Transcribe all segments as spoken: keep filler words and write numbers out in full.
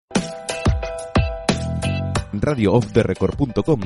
radio off the record punto com.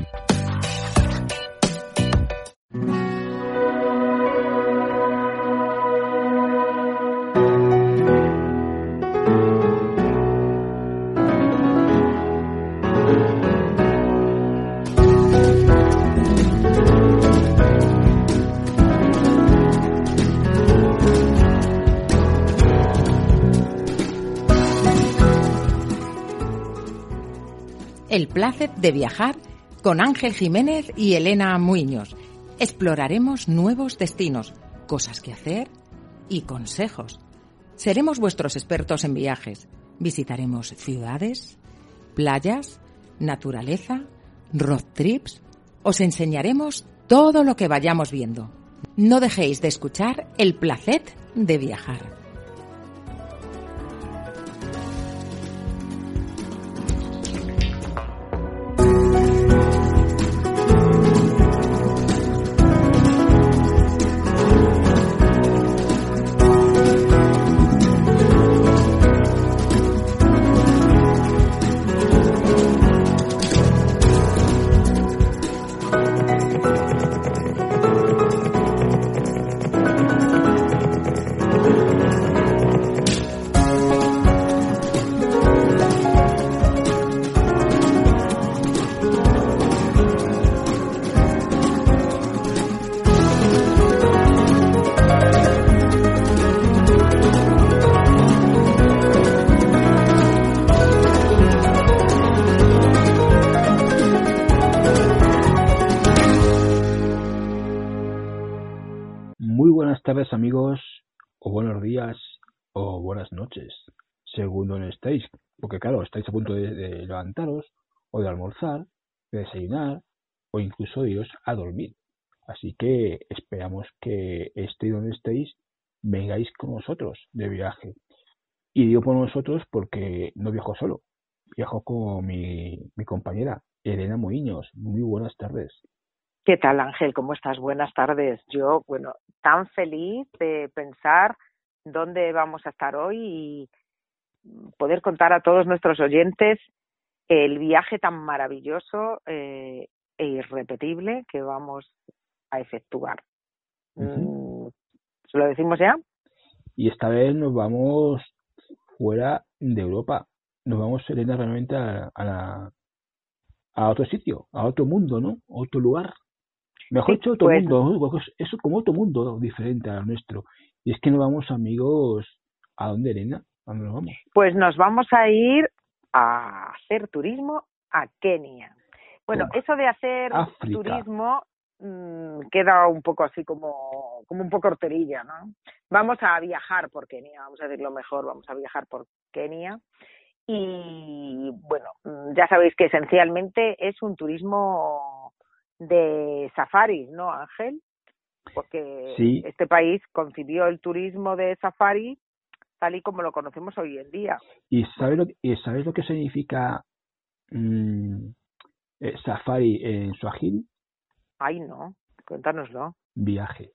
El placer de viajar con Ángel Jiménez y Elena Muiños. Exploraremos nuevos destinos, cosas que hacer y consejos. Seremos vuestros expertos en viajes. Visitaremos ciudades, playas, naturaleza, road trips. Os enseñaremos todo lo que vayamos viendo. No dejéis de escuchar El placer de viajar. Buenas tardes, amigos, o buenos días, o buenas noches, según donde estéis, porque claro, estáis a punto de, de levantaros, o de almorzar, de desayunar, o incluso de iros a dormir. Así que esperamos que estéis donde estéis, vengáis con nosotros de viaje. Y digo por nosotros porque no viajo solo, viajo con mi, mi compañera, Elena Muiños. Muy buenas tardes. ¿Qué tal, Ángel? ¿Cómo estás? Buenas tardes. Yo, bueno, tan feliz de pensar dónde vamos a estar hoy y poder contar a todos nuestros oyentes el viaje tan maravilloso eh, e irrepetible que vamos a efectuar. Uh-huh. ¿Se lo decimos ya? Y esta vez nos vamos fuera de Europa. Nos vamos, Elena, realmente a, a, la, a otro sitio, a otro mundo, ¿no? A otro lugar. Mejor dicho, sí, otro pues, mundo, eso como otro mundo diferente al nuestro. Y es que nos vamos, amigos, ¿a dónde, Elena? ¿A dónde nos vamos? Pues nos vamos a ir a hacer turismo a Kenia. Bueno, Toma. Eso de hacer África. turismo mmm, queda un poco así como, como un poco horterilla, ¿no? Vamos a viajar por Kenia, vamos a decirlo mejor, vamos a viajar por Kenia. Y bueno, ya sabéis que esencialmente es un turismo de safari, ¿no, Ángel? Porque sí. Este país concibió el turismo de safari tal y como lo conocemos hoy en día. ¿Y sabes lo, y sabes lo que significa mmm, eh, safari en suajili? Ay, no, cuéntanoslo. Viaje.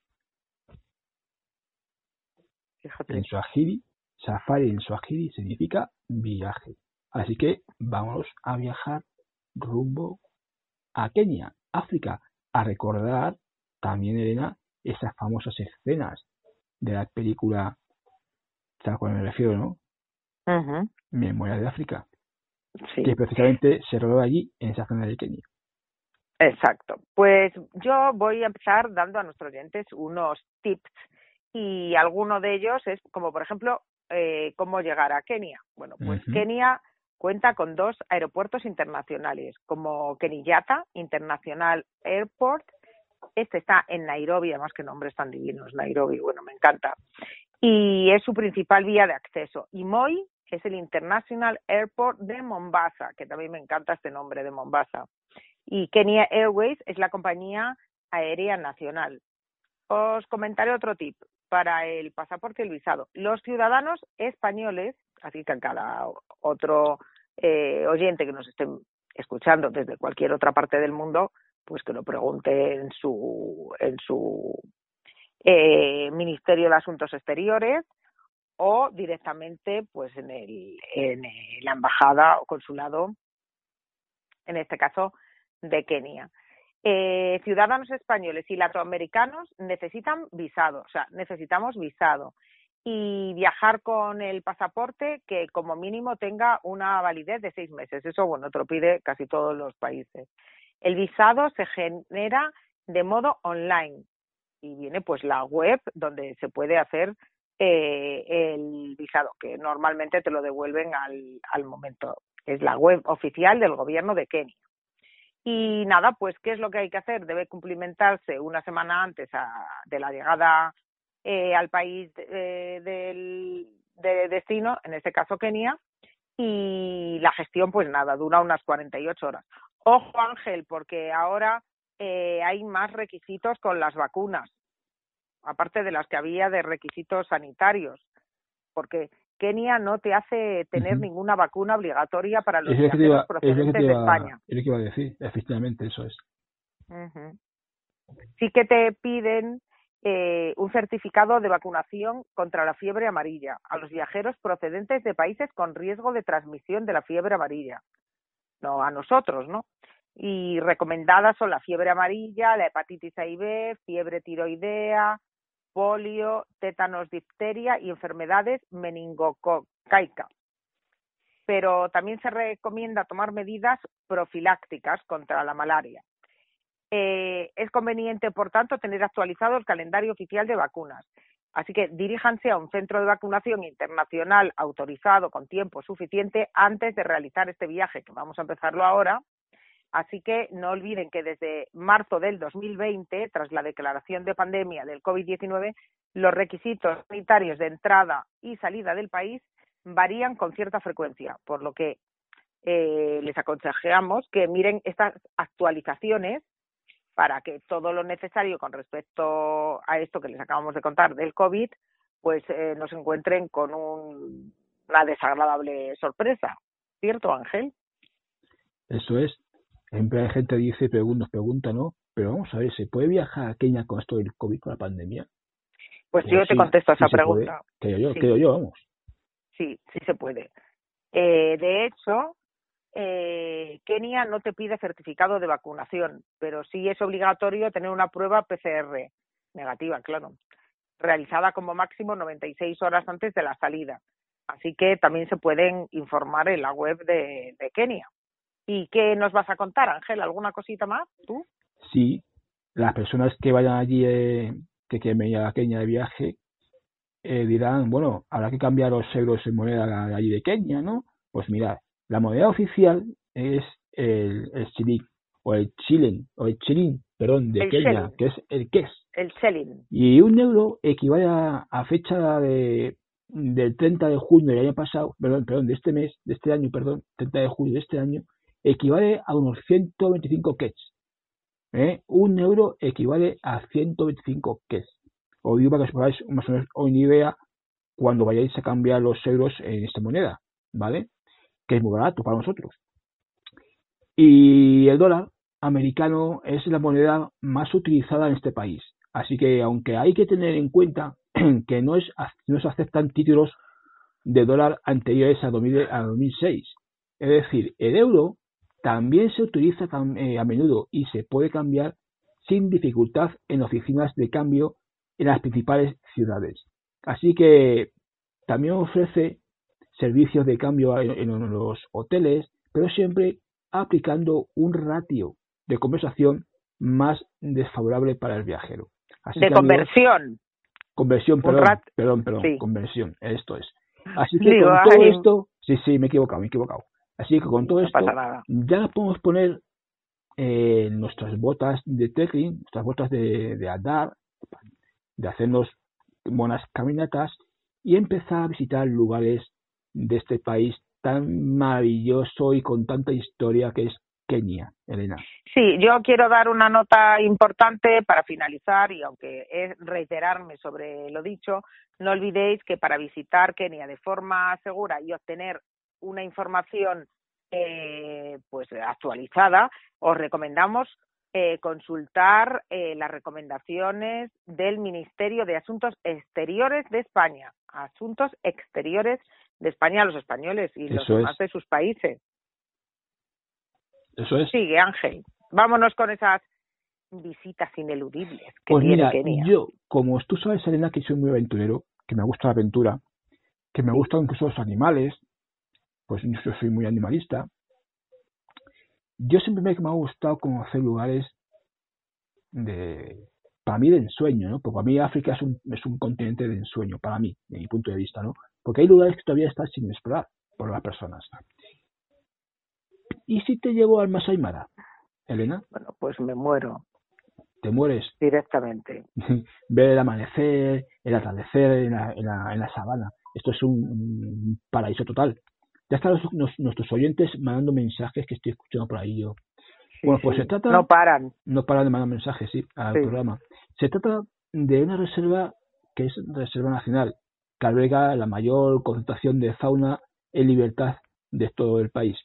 Fíjate. En suajili, safari en suajili significa viaje. Así que vamos a viajar rumbo a Kenia, África, a recordar también, Elena, esas famosas escenas de la película, ¿sabes a cuál me refiero, no? Uh-huh. Memoria de África, sí. que precisamente se rodó allí, en esa zona de Kenia. Exacto. Pues yo voy a empezar dando a nuestros oyentes unos tips y alguno de ellos es como, por ejemplo, eh, cómo llegar a Kenia. Bueno, pues uh-huh. Kenia cuenta con dos aeropuertos internacionales, como Kenyatta International Airport. Este está en Nairobi, además que nombres tan divinos, Nairobi, bueno, me encanta. Y es su principal vía de acceso. Y Moi es el International Airport de Mombasa, que también me encanta este nombre de Mombasa. Y Kenya Airways es la compañía aérea nacional. Os comentaré otro tip para el pasaporte y el visado. Los ciudadanos españoles, así que a cada otro eh, oyente que nos esté escuchando desde cualquier otra parte del mundo, pues que lo pregunte en su en su eh, Ministerio de Asuntos Exteriores o directamente pues en el en la embajada o consulado, en este caso de Kenia. Eh, ciudadanos españoles y latinoamericanos necesitan visado, o sea, necesitamos visado y viajar con el pasaporte que como mínimo tenga una validez de seis meses. Eso, bueno, te lo pide casi todos los países. El visado se genera de modo online y viene pues la web donde se puede hacer eh, el visado, que normalmente te lo devuelven al, al momento. Es la web oficial del gobierno de Kenia. Y nada, pues, ¿qué es lo que hay que hacer? Debe cumplimentarse una semana antes a, de la llegada eh, al país eh, del de destino, en este caso Kenia, y la gestión, pues nada, dura unas cuarenta y ocho horas. Ojo, Ángel, porque ahora eh, hay más requisitos con las vacunas, aparte de las que había de requisitos sanitarios, porque Kenia no te hace tener uh-huh. ninguna vacuna obligatoria para los viajeros iba, procedentes iba, de España. Es lo que iba a decir, efectivamente, eso es. Uh-huh. Sí que te piden eh, un certificado de vacunación contra la fiebre amarilla a los viajeros procedentes de países con riesgo de transmisión de la fiebre amarilla. No a nosotros, ¿no? Y recomendadas son la fiebre amarilla, la hepatitis A y B, fiebre tiroidea, polio, tétanos, difteria y enfermedades meningococaicas. Pero también se recomienda tomar medidas profilácticas contra la malaria. Eh, es conveniente, por tanto, tener actualizado el calendario oficial de vacunas. Así que diríjanse a un centro de vacunación internacional autorizado con tiempo suficiente antes de realizar este viaje, que vamos a empezarlo ahora. Así que no olviden que desde marzo del dos mil veinte, tras la declaración de pandemia del COVID diecinueve, los requisitos sanitarios de entrada y salida del país varían con cierta frecuencia, por lo que eh, les aconsejamos que miren estas actualizaciones para que todo lo necesario con respecto a esto que les acabamos de contar del COVID, pues eh, no se encuentren con un, una desagradable sorpresa. ¿Cierto, Ángel? Eso es. Siempre hay gente que dice, pregunta, nos pregunta, ¿no? Pero vamos a ver, ¿se puede viajar a Kenia con esto del COVID, con la pandemia? Pues, pues yo sí, te contesto a esa sí pregunta. Creo yo, sí. creo yo, vamos. Sí, sí se puede. Eh, de hecho, eh, Kenia no te pide certificado de vacunación, pero sí es obligatorio tener una prueba P C R negativa, claro, realizada como máximo noventa y seis horas antes de la salida. Así que también se pueden informar en la web de, de Kenia. ¿Y qué nos vas a contar, Ángel? ¿Alguna cosita más, tú? Sí, las personas que vayan allí, eh, que quieren venir a Kenia de viaje, eh, dirán, bueno, habrá que cambiar los euros en moneda de allí de Kenia, ¿no? Pues mirad, la moneda oficial es el, el shilling, o el shilling, o el shilling, perdón, de el Kenia, shilling. que es el KES. El shilling. Y un euro equivale a, a fecha de del treinta de junio del año pasado, perdón, perdón, de este mes, de este año, perdón, treinta de junio de este año, equivale a unos ciento veinticinco KES. ¿Eh? Un euro equivale a ciento veinticinco KES. Os digo para que os podáis más o menos una idea cuando vayáis a cambiar los euros en esta moneda, ¿vale? Que es muy barato para nosotros. Y el dólar americano es la moneda más utilizada en este país. Así que aunque hay que tener en cuenta que no, es, no se aceptan títulos de dólar anteriores a dos mil, a dos mil seis. Es decir, el euro también se utiliza a menudo y se puede cambiar sin dificultad en oficinas de cambio en las principales ciudades. Así que también ofrece servicios de cambio en los hoteles, pero siempre aplicando un ratio de conversación más desfavorable para el viajero. Así de que, conversión. Amigos, conversión, perdón, rat... perdón, perdón, sí. conversión, esto es. Así que Digo, con todo ay, esto, sí, sí, me he equivocado, me he equivocado. Así que con todo no esto, pasa nada. ya podemos poner eh, nuestras botas de trekking, nuestras botas de, de andar, de hacernos buenas caminatas y empezar a visitar lugares de este país tan maravilloso y con tanta historia que es Kenia, Elena. Sí, yo quiero dar una nota importante para finalizar y aunque es reiterarme sobre lo dicho, no olvidéis que para visitar Kenia de forma segura y obtener una información eh, pues actualizada, os recomendamos eh, consultar eh, las recomendaciones del Ministerio de Asuntos Exteriores de España. Asuntos Exteriores de España a los españoles y los Eso demás es. de sus países. Eso es. Sigue, Ángel. Vámonos con esas visitas ineludibles que Pues tiene mira, Kenia. yo, como tú sabes, Elena, que soy muy aventurero, que me gusta la aventura, que me gustan incluso los animales, pues yo soy muy animalista. Yo siempre me, me ha gustado conocer lugares de, para mí, de ensueño, ¿no? Porque para mí África es un, es un continente de ensueño, para mí, de mi punto de vista, ¿no? Porque hay lugares que todavía están sin explorar por las personas. ¿Y si te llevo al Masai Mara, Elena? Bueno, pues me muero. Te mueres. Directamente. Ver el amanecer, el atardecer en la, en la, en la sabana. Esto es un, un paraíso total. Ya están los, los, nuestros oyentes mandando mensajes que estoy escuchando por ahí yo. Sí, Bueno, pues sí. se trata... No paran. No paran de mandar mensajes, sí, al Sí. programa. Se trata de una reserva que es reserva nacional, que alberga la mayor concentración de fauna en libertad de todo el país.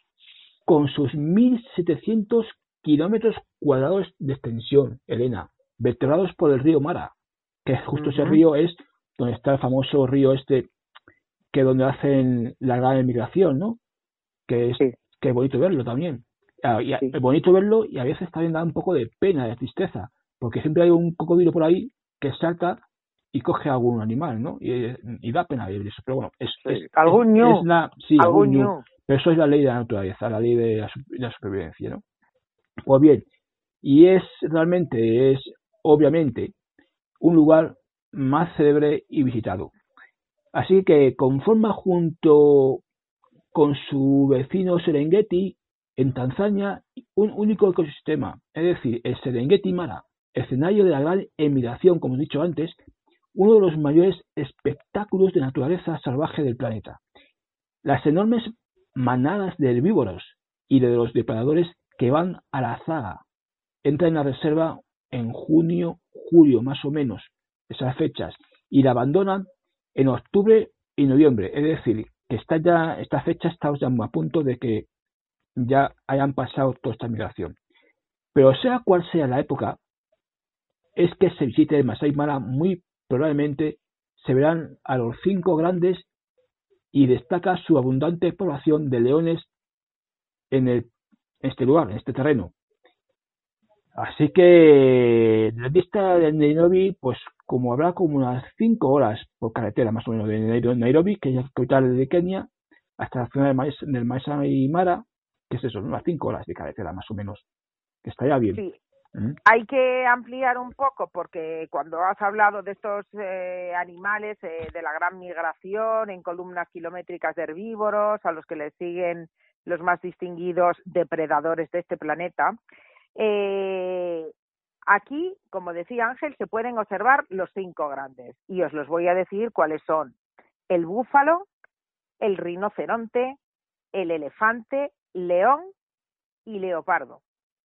Con sus mil setecientos kilómetros cuadrados de extensión, Elena, vertebrados por el río Mara, que justo Uh-huh. ese río es donde está el famoso río este, que es donde hacen la gran emigración, ¿no? Que es, Sí. que es bonito verlo también. Ah, y a- Sí. es bonito verlo y a veces también da un poco de pena, de tristeza, porque siempre hay un cocodrilo por ahí que salta y coge a algún animal, ¿no? Y, y da pena ver eso. Pero bueno, es, Sí. es, Algún es, ñu. es la, sí, Algún algún ñu, ñu. pero eso es la ley de la naturaleza, la ley de la, su- de la supervivencia, ¿no? Pues bien, y es realmente, es obviamente un lugar más célebre y visitado. Así que conforma junto con su vecino Serengeti en Tanzania un único ecosistema, es decir, el Serengeti Mara, escenario de la gran emigración, como he dicho antes, uno de los mayores espectáculos de naturaleza salvaje del planeta. Las enormes manadas de herbívoros y de los depredadores que van a la zaga entran en la reserva en junio, julio, más o menos, esas fechas, y la abandonan en octubre y noviembre, es decir, que está ya, esta fecha está ya a punto de que ya hayan pasado toda esta migración. Pero sea cual sea la época, es que se visite el Masai Mara, muy probablemente se verán a los cinco grandes y destaca su abundante población de leones en, el, en este lugar, en este terreno. Así que la lista de Nairobi, pues como habrá como unas cinco horas por carretera, más o menos, de Nairobi, que es la capital de Kenia, hasta la zona del, Mas, del Masai Mara, que es eso, unas cinco horas de carretera, más o menos, que estaría bien. Sí. ¿Mm? Hay que ampliar un poco porque cuando has hablado de estos eh, animales, eh, de la gran migración en columnas kilométricas de herbívoros, a los que les siguen los más distinguidos depredadores de este planeta, eh, aquí, como decía Ángel, se pueden observar los cinco grandes y os los voy a decir cuáles son: el búfalo, el rinoceronte, el elefante, león y leopardo.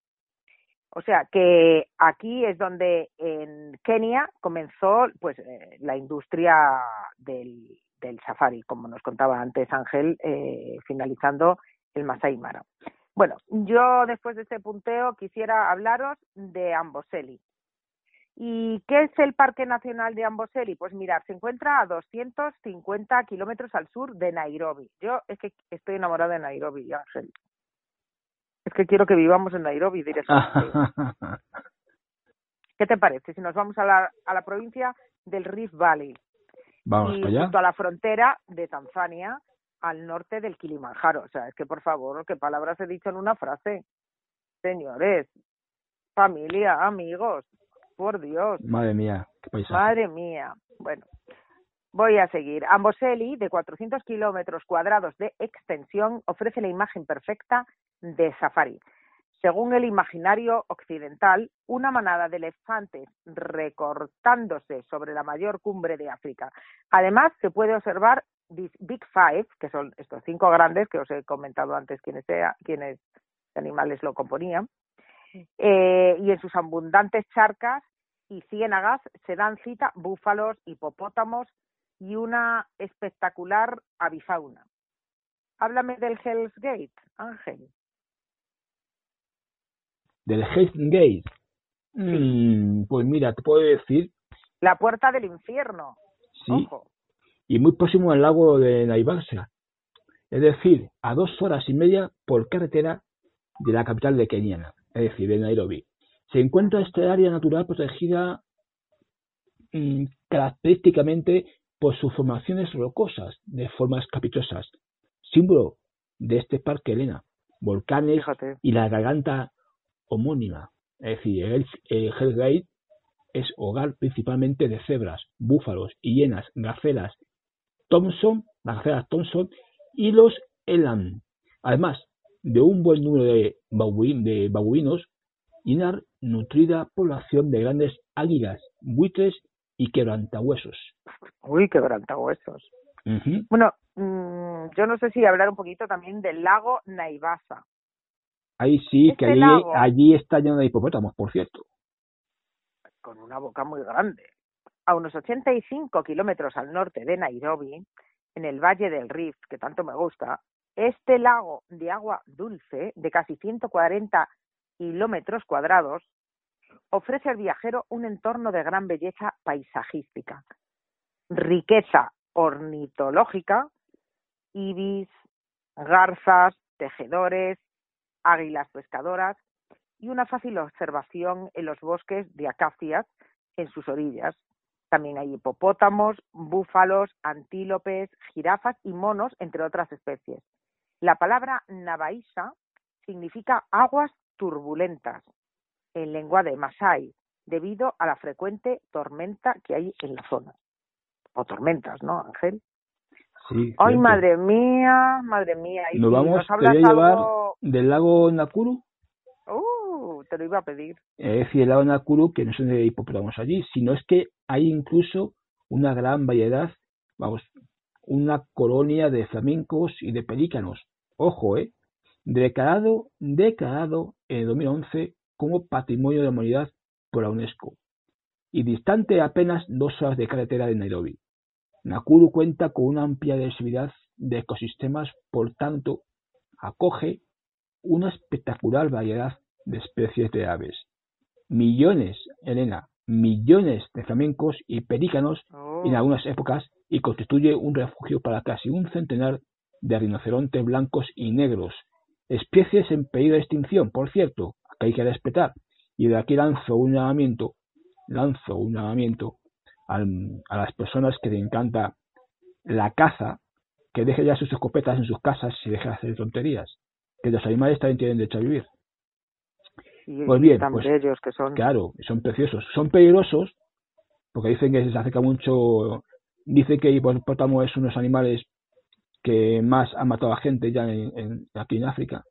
O sea que aquí es donde en Kenia comenzó pues eh, la industria del, del safari, como nos contaba antes Ángel, eh, finalizando el Masai Mara. Bueno, yo después de este punteo quisiera hablaros de Amboseli. ¿Y qué es el Parque Nacional de Amboseli? Pues mirad, se encuentra a doscientos cincuenta kilómetros al sur de Nairobi. Yo es que estoy enamorada de Nairobi, Ángel. Es que quiero que vivamos en Nairobi directamente. ¿Qué te parece si nos vamos a la, a la provincia del Rift Valley? Vamos y para allá. junto a la frontera de Tanzania, al norte del Kilimanjaro? O sea, es que por favor, ¿qué palabras he dicho en una frase? Señores, familia, amigos, por Dios. Madre mía, qué paisaje. Madre mía. Bueno, voy a seguir. Amboseli, de cuatrocientos kilómetros cuadrados de extensión, ofrece la imagen perfecta de safari. Según el imaginario occidental, una manada de elefantes recortándose sobre la mayor cumbre de África. Además, se puede observar Big Five, que son estos cinco grandes que os he comentado antes quiénes, sea, quiénes animales lo componían, eh, y en sus abundantes charcas y ciénagas se dan cita búfalos, hipopótamos y una espectacular avifauna. Háblame del Hell's Gate, Ángel. del Hell's Gate. Mm, pues mira, te puedo decir... La puerta del infierno. Sí. Ojo. Y muy próximo al lago de Naivasha. Es decir, a dos horas y media por carretera de la capital de Kenia, es decir, de Nairobi. Se encuentra esta área natural protegida mmm, característicamente por sus formaciones rocosas de formas caprichosas, símbolo de este parque, Elena, volcanes Fíjate. y la garganta homónima. Es decir, el, el Hell's Gate es hogar principalmente de cebras, búfalos, hienas, gacelas, Thompson, las gacelas Thompson y los eland, además de un buen número de, babuí, de babuinos y una nutrida población de grandes águilas, buitres y quebrantahuesos. Uy, quebrantahuesos. Uh-huh. Bueno, mmm, yo no sé si hablar un poquito también del lago Naivasha. Ahí sí, este que allí, lago, allí está lleno de hipopótamos, por cierto. Con una boca muy grande. A unos ochenta y cinco kilómetros al norte de Nairobi, en el Valle del Rift, que tanto me gusta, este lago de agua dulce, de casi ciento cuarenta kilómetros cuadrados, ofrece al viajero un entorno de gran belleza paisajística, riqueza ornitológica, ibis, garzas, tejedores, águilas pescadoras y una fácil observación en los bosques de acacias en sus orillas. También hay hipopótamos, búfalos, antílopes, jirafas y monos, entre otras especies. La palabra Navaisha significa aguas turbulentas en lengua de Masái, debido a la frecuente tormenta que hay en la zona. O tormentas, ¿no, Ángel? Sí. Ay, cierto. madre mía, madre mía. Y nos si vamos, nos te hablas voy a llevar algo... del lago Nakuru. Uh, te lo iba a pedir. Es decir, el lago Nakuru, que no son de hipopótamos allí, sino es que hay incluso una gran variedad, vamos, una colonia de flamencos y de pelícanos. Ojo, eh, declarado, declarado en dos mil once como Patrimonio de la Humanidad por la UNESCO y distante apenas dos horas de carretera de Nairobi. Nakuru cuenta con una amplia diversidad de ecosistemas, por tanto, acoge una espectacular variedad de especies de aves. Millones, Elena, millones de flamencos y pelícanos Oh. en algunas épocas y constituye un refugio para casi un centenar de rinocerontes blancos y negros, especies en peligro de extinción, por cierto, que hay que respetar. Y de aquí lanzo un llamamiento, lanzo un llamamiento al, a las personas que les encanta la caza, que dejen ya sus escopetas en sus casas y dejen de hacer tonterías, que los animales también tienen derecho a vivir. Y, Pues y bien, tan pues bellos que son. claro, son preciosos, son peligrosos, porque dicen que se acerca mucho, dicen que el hipopótamo es unos animales que más han matado a gente ya en, en, aquí en África.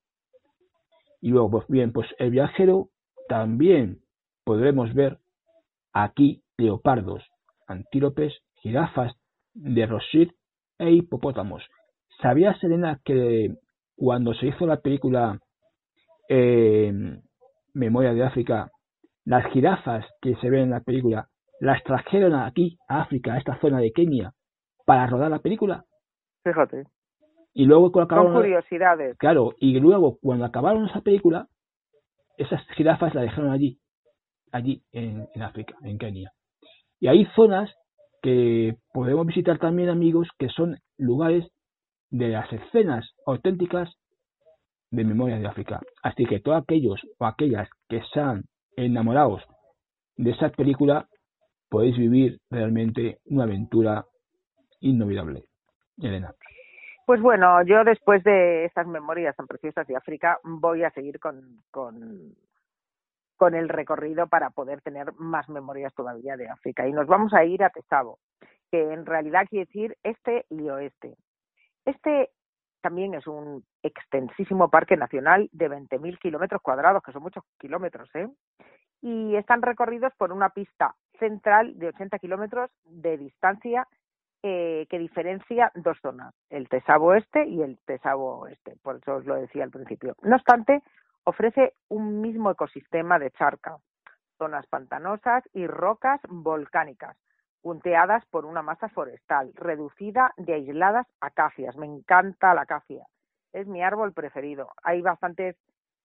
Y luego, pues bien, pues el viajero también podremos ver aquí leopardos, antílopes, jirafas de Rothschild e hipopótamos. ¿Sabías, Elena, que cuando se hizo la película eh, Memoria de África, las jirafas que se ven en la película las trajeron aquí a África, a esta zona de Kenia, para rodar la película? Fíjate. Y luego cuando acabaron, Son curiosidades. Claro, y luego cuando acabaron esa película, esas jirafas las dejaron allí, allí en, en África, en Kenia. Y hay zonas que podemos visitar también, amigos, que son lugares de las escenas auténticas de Memoria de África. Así que todos aquellos o aquellas que sean enamorados de esa película, podéis vivir realmente una aventura inolvidable. Elena. Pues bueno, yo después de estas memorias tan preciosas de África voy a seguir con, con, con el recorrido para poder tener más memorias todavía de África. Y nos vamos a ir a Tsavo, que en realidad quiere decir este y oeste. Este también es un extensísimo parque nacional de veinte mil kilómetros cuadrados, que son muchos kilómetros, ¿eh? Y están recorridos por una pista central de ochenta kilómetros de distancia eh, que diferencia dos zonas, el Tsavo Este y el Tsavo Oeste, por eso os lo decía al principio. No obstante, ofrece un mismo ecosistema de charca, zonas pantanosas y rocas volcánicas, punteadas por una masa forestal, reducida de aisladas acacias. Me encanta la acacia, es mi árbol preferido. Hay bastantes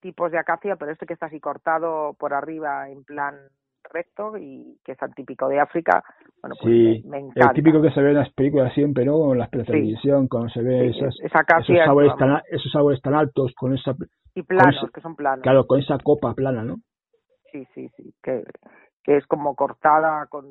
tipos de acacia, pero este que está así cortado por arriba en plan recto y que es tan típico de África, bueno, pues sí, me, me encanta. El típico que se ve en las películas siempre, ¿no? En la televisión, sí. Cuando se ve sí, esas, esa esos, árboles tan, esos árboles tan altos, con esa... Y planos, ese, que son planos. Claro, con esa copa plana, ¿no? Sí, sí, sí, que, que es como cortada con...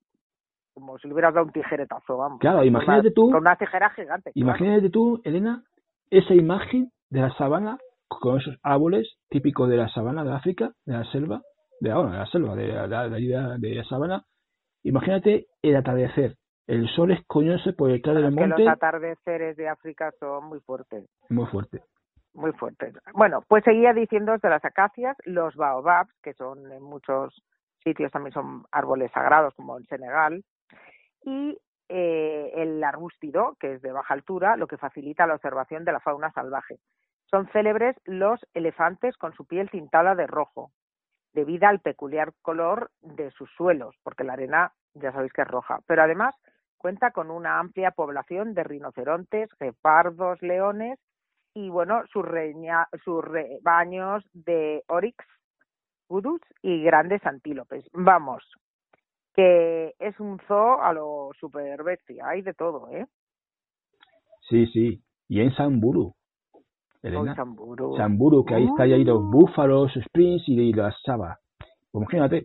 como si le hubieras dado un tijeretazo, vamos. Claro, imagínate una, tú... Con una tijera gigante. Imagínate claro. tú, Elena, esa imagen de la sabana con esos árboles típicos de la sabana de África, de la selva, de, bueno, de la selva, de la, de, la, de la sabana. Imagínate el atardecer, el sol escoñoso por detrás del monte. Que los atardeceres de África son muy fuertes. Muy fuertes. Muy fuertes. Bueno, pues seguía diciendo de las acacias, los baobabs, que son en muchos sitios también son árboles sagrados, como en Senegal, y eh, el arbústido, que es de baja altura, lo que facilita la observación de la fauna salvaje. Son célebres los elefantes con su piel tintada de rojo, debido al peculiar color de sus suelos, porque la arena ya sabéis que es roja, pero además cuenta con una amplia población de rinocerontes, guepardos, leones y bueno, sus, reña, sus rebaños de oryx, gudus y grandes antílopes. Vamos, que es un zoo a lo super bestia, hay de todo, ¿eh? Sí, sí, y en Samburu, Elena. Oh, Samburu. Samburu, que ahí uh. está ahí los búfalos, sprints y las sabas. Pues imagínate,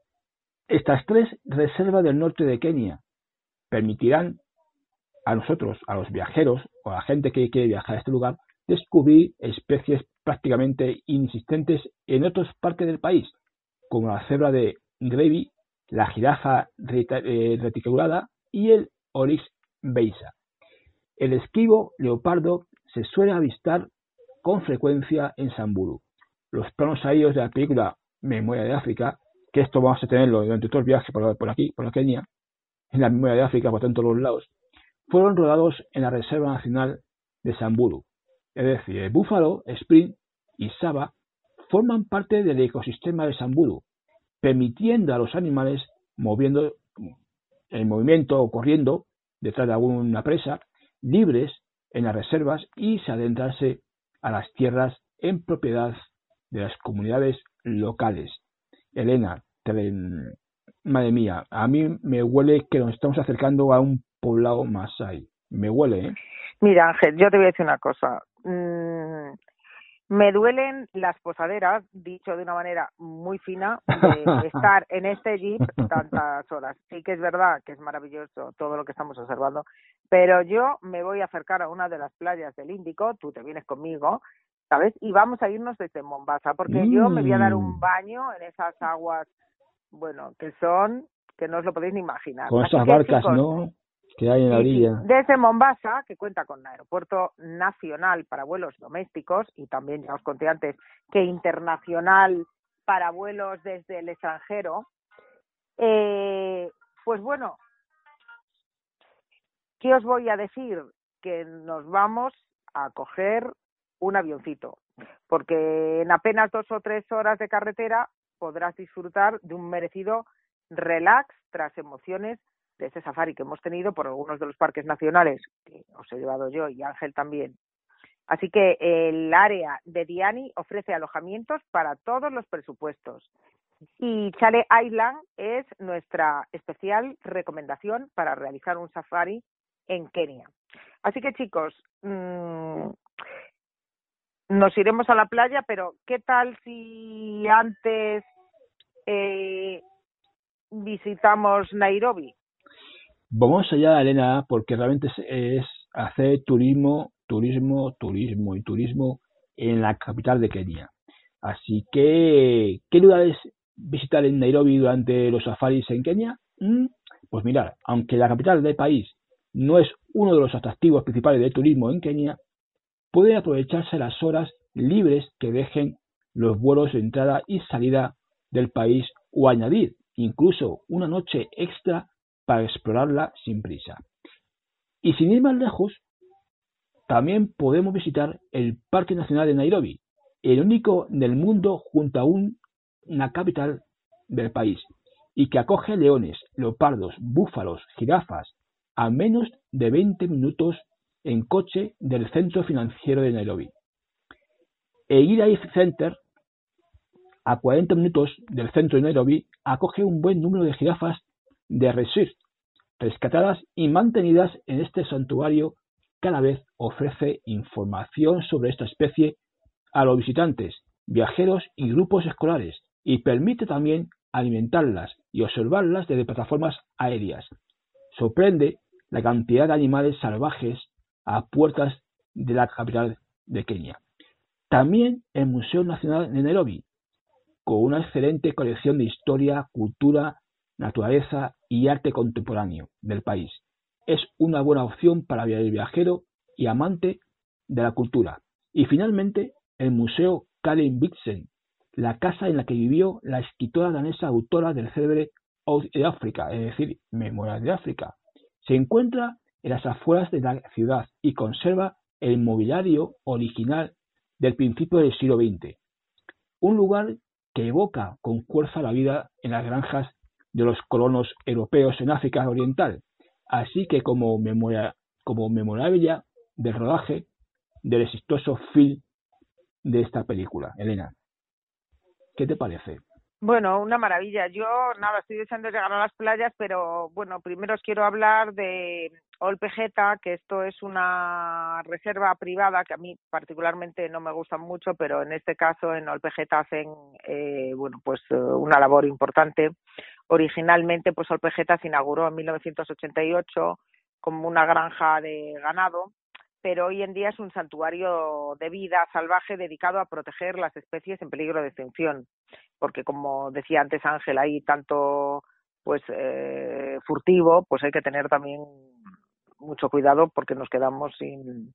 estas tres reservas del norte de Kenia permitirán a nosotros, a los viajeros o a la gente que quiere viajar a este lugar, descubrir especies prácticamente inexistentes en otras partes del país, como la cebra de Grevi, la jirafa reticulada y el oryx beisa. El esquivo leopardo se suele avistar con frecuencia en Samburu. Los planos aéreos de la película Memoria de África, que esto vamos a tenerlo durante todo el viaje por, por aquí, por la Kenia, en la Memoria de África, por tanto los lados, fueron rodados en la Reserva Nacional de Samburu. Es decir, el búfalo, sprint y saba forman parte del ecosistema de Samburu, permitiendo a los animales moviendo en movimiento o corriendo detrás de alguna presa, libres en las reservas y se adentrarse a las tierras en propiedad de las comunidades locales. Elena, te, madre mía, a mí me huele que nos estamos acercando a un poblado Masái. Me huele, ¿eh? Mira, Ángel, yo te voy a decir una cosa. Mm, me duelen las posaderas, dicho de una manera muy fina, de estar en este jeep tantas horas. Sí que es verdad que es maravilloso todo lo que estamos observando, pero yo me voy a acercar a una de las playas del Índico, tú te vienes conmigo, ¿sabes? Y vamos a irnos desde Mombasa, porque mm. yo me voy a dar un baño en esas aguas, bueno, que son, que no os lo podéis ni imaginar. Con Así esas que, barcas, chicos, ¿no?, que hay en la orilla. Sí, sí. Desde Mombasa, que cuenta con aeropuerto nacional para vuelos domésticos, y también ya os conté antes que internacional para vuelos desde el extranjero, eh, pues bueno, ¿qué os voy a decir? Que nos vamos a coger un avioncito, porque en apenas dos o tres horas de carretera podrás disfrutar de un merecido relax tras emociones de ese safari que hemos tenido por algunos de los parques nacionales que os he llevado yo y Ángel también. Así que el área de Diani ofrece alojamientos para todos los presupuestos y Chale Island es nuestra especial recomendación para realizar un safari en Kenia. Así que, chicos, mmm, nos iremos a la playa, pero ¿qué tal si antes eh, visitamos Nairobi? Vamos allá, Elena, porque realmente es, es hacer turismo, turismo, turismo y turismo en la capital de Kenia. Así que, ¿qué lugares visitar en Nairobi durante los safaris en Kenia? Mm, pues mirad, aunque la capital del país no es uno de los atractivos principales de turismo en Kenia, pueden aprovecharse las horas libres que dejen los vuelos de entrada y salida del país o añadir incluso una noche extra para explorarla sin prisa. Y sin ir más lejos, también podemos visitar el Parque Nacional de Nairobi, el único del mundo junto a un, una capital del país, y que acoge leones, leopardos, búfalos, jirafas, a menos de veinte minutos en coche del centro financiero de Nairobi. El Ira Center, a cuarenta minutos del centro de Nairobi, acoge un buen número de jirafas de research, rescatadas y mantenidas en este santuario. Cada vez ofrece información sobre esta especie a los visitantes, viajeros y grupos escolares, y permite también alimentarlas y observarlas desde plataformas aéreas. Sorprende la cantidad de animales salvajes a puertas de la capital de Kenia. También el Museo Nacional de Nairobi, con una excelente colección de historia, cultura, naturaleza y arte contemporáneo del país. Es una buena opción para el viajero y amante de la cultura. Y finalmente, el Museo Karen Blixen, la casa en la que vivió la escritora danesa autora del célebre Oud de África, es decir, Memorias de África. Se encuentra en las afueras de la ciudad y conserva el mobiliario original del principio del siglo veinte. Un lugar que evoca con fuerza la vida en las granjas de los colonos europeos en África Oriental, así que como memoria, como memorabilia del rodaje del exitoso film de esta película. Elena, ¿qué te parece? Bueno, una maravilla. Yo, nada, estoy deseando llegar a las playas, pero bueno, primero os quiero hablar de Olpejeta, que esto es una reserva privada que a mí particularmente no me gusta mucho, pero en este caso en Olpejeta hacen, eh, bueno, pues una labor importante. Originalmente, pues Olpejeta se inauguró en mil novecientos ochenta y ocho como una granja de ganado, pero hoy en día es un santuario de vida salvaje dedicado a proteger las especies en peligro de extinción, porque como decía antes Ángel, hay tanto pues eh, furtivo, pues hay que tener también mucho cuidado porque nos quedamos sin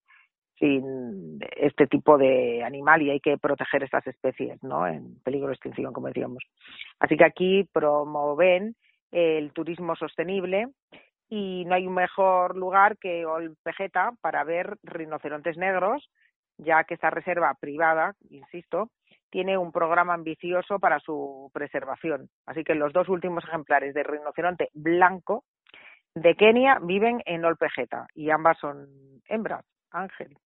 sin este tipo de animal y hay que proteger estas especies, ¿no?, en peligro de extinción, como decíamos. Así que aquí promueven el turismo sostenible y no hay un mejor lugar que Olpejeta para ver rinocerontes negros, ya que esta reserva privada, insisto, tiene un programa ambicioso para su preservación. Así que los dos últimos ejemplares de rinoceronte blanco de Kenia viven en Olpejeta y ambas son hembras, Ángel.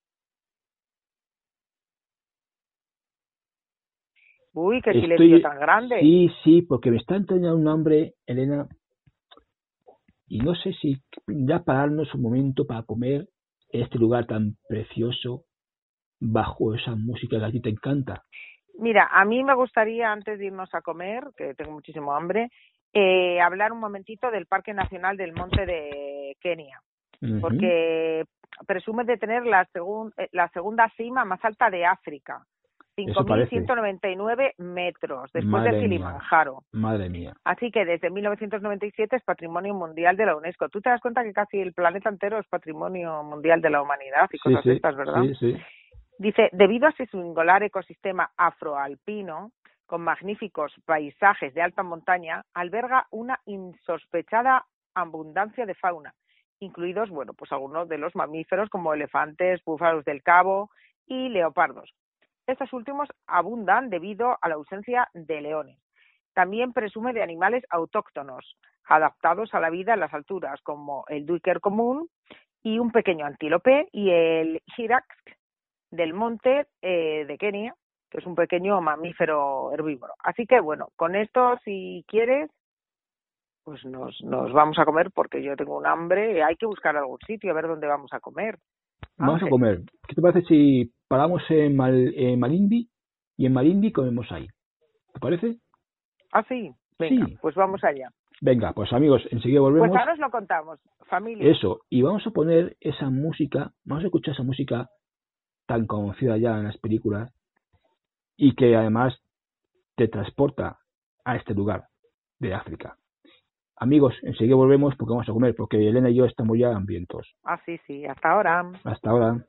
Uy, qué silencio Estoy... tan grande. Sí, sí, porque me está entrando un hambre, Elena, y no sé si ya pararnos un momento para comer en este lugar tan precioso bajo esa música que a ti te encanta. Mira, a mí me gustaría, antes de irnos a comer, que tengo muchísimo hambre, eh, hablar un momentito del Parque Nacional del Monte de Kenia, uh-huh. porque presume de tener la, segun, la segunda cima más alta de África, cinco mil ciento noventa y nueve metros, después Madre de Kilimanjaro. Mía. Madre mía. Así que desde mil novecientos noventa y siete es Patrimonio Mundial de la UNESCO. Tú te das cuenta que casi el planeta entero es Patrimonio Mundial de la Humanidad y sí, cosas sí, de estas, ¿verdad? Sí, sí. Dice, debido a su singular ecosistema afroalpino, con magníficos paisajes de alta montaña, alberga una insospechada abundancia de fauna, incluidos, bueno, pues algunos de los mamíferos como elefantes, búfalos del Cabo y leopardos. Estos últimos abundan debido a la ausencia de leones. También presume de animales autóctonos, adaptados a la vida en las alturas, como el duiker común y un pequeño antílope, y el hyrax del monte eh, de Kenia, que es un pequeño mamífero herbívoro. Así que, bueno, con esto, si quieres, pues nos, nos vamos a comer, porque yo tengo un hambre, hay que buscar algún sitio, a ver dónde vamos a comer. Vamos Ángel. a comer. ¿Qué te parece si paramos en, Mal, en Malindi y en Malindi comemos ahí? ¿Te parece? Ah, sí. Venga, sí. Pues vamos allá. Venga, pues amigos, enseguida volvemos. Pues ahora os lo contamos, familia. Eso, y vamos a poner esa música, vamos a escuchar esa música tan conocida ya en las películas y que además te transporta a este lugar de África. Amigos, enseguida volvemos porque vamos a comer, porque Elena y yo estamos ya hambrientos. Ah, sí, sí, hasta ahora. Hasta ahora.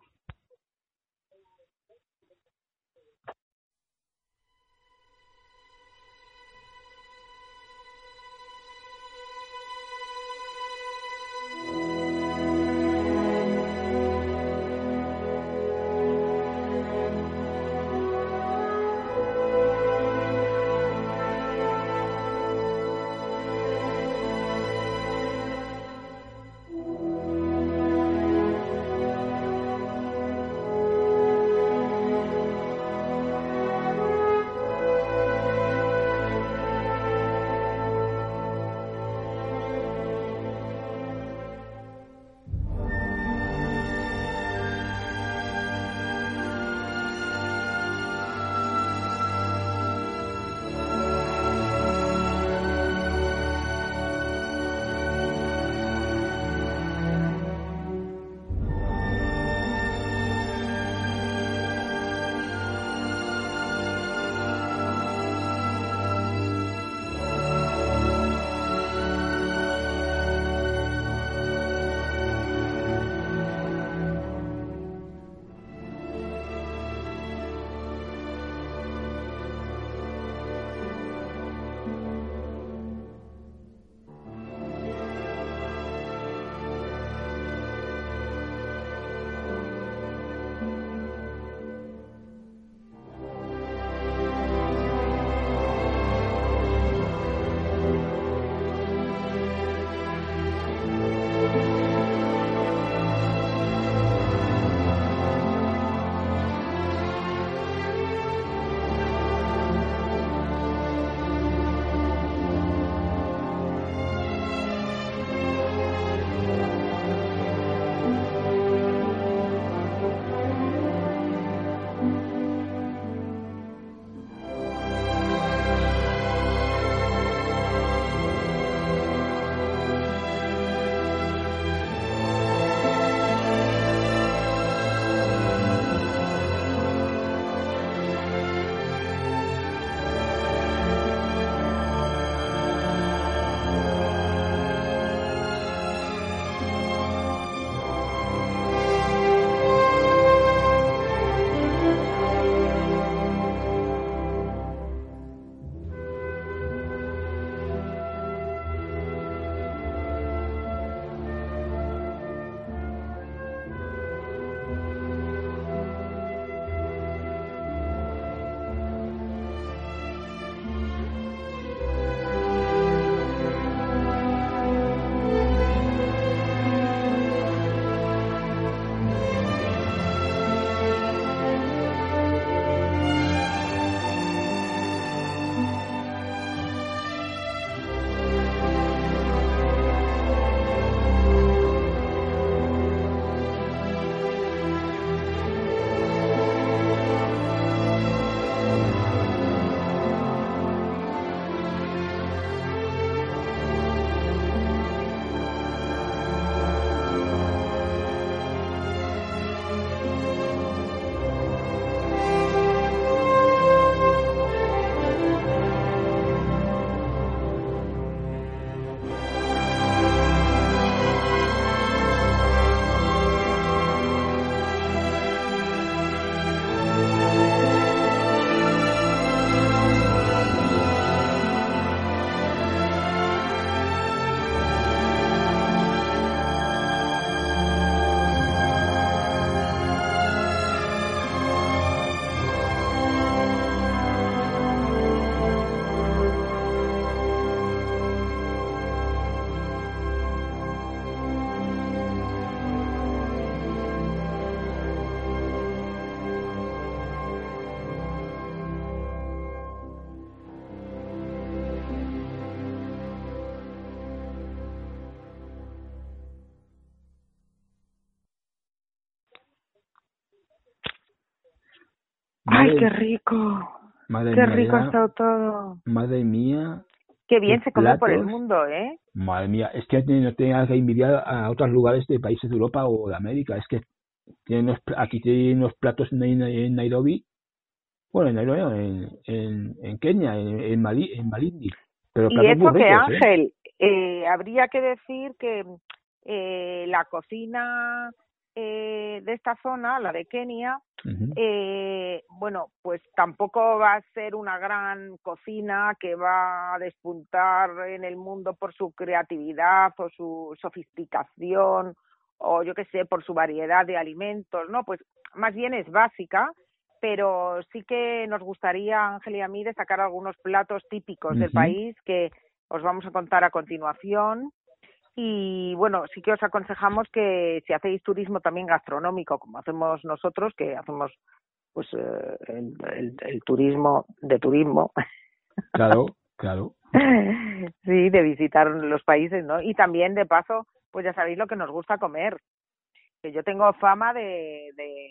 ¡Ay, qué rico! Madre ¡Qué mía, rico ha ya, estado todo! madre mía, ¡Qué bien qué se come por el platos. mundo, eh! Madre mía, es que no tengas que envidiar a otros lugares de países de Europa o de América. Es que tienen unos, aquí tienen unos platos en, en Nairobi, bueno, en Nairobi, no, en, en, en Kenia, en, en, Mali, en Malindi, pero Y platos muy eso que, ricos, ¿eh? Ángel, eh, habría que decir que eh, la cocina eh, de esta zona, la de Kenia, Uh-huh. eh, bueno, pues tampoco va a ser una gran cocina que va a despuntar en el mundo por su creatividad o su sofisticación o yo qué sé, por su variedad de alimentos, ¿no? Pues más bien es básica, pero sí que nos gustaría, Ángel y a mí, destacar algunos platos típicos uh-huh. del país que os vamos a contar a continuación. Y bueno, sí que os aconsejamos que si hacéis turismo también gastronómico, como hacemos nosotros, que hacemos pues eh, el, el, el turismo de turismo. Claro, claro. Sí, de visitar los países, ¿no? Y también, de paso, pues ya sabéis lo que nos gusta comer. Que yo tengo fama de... de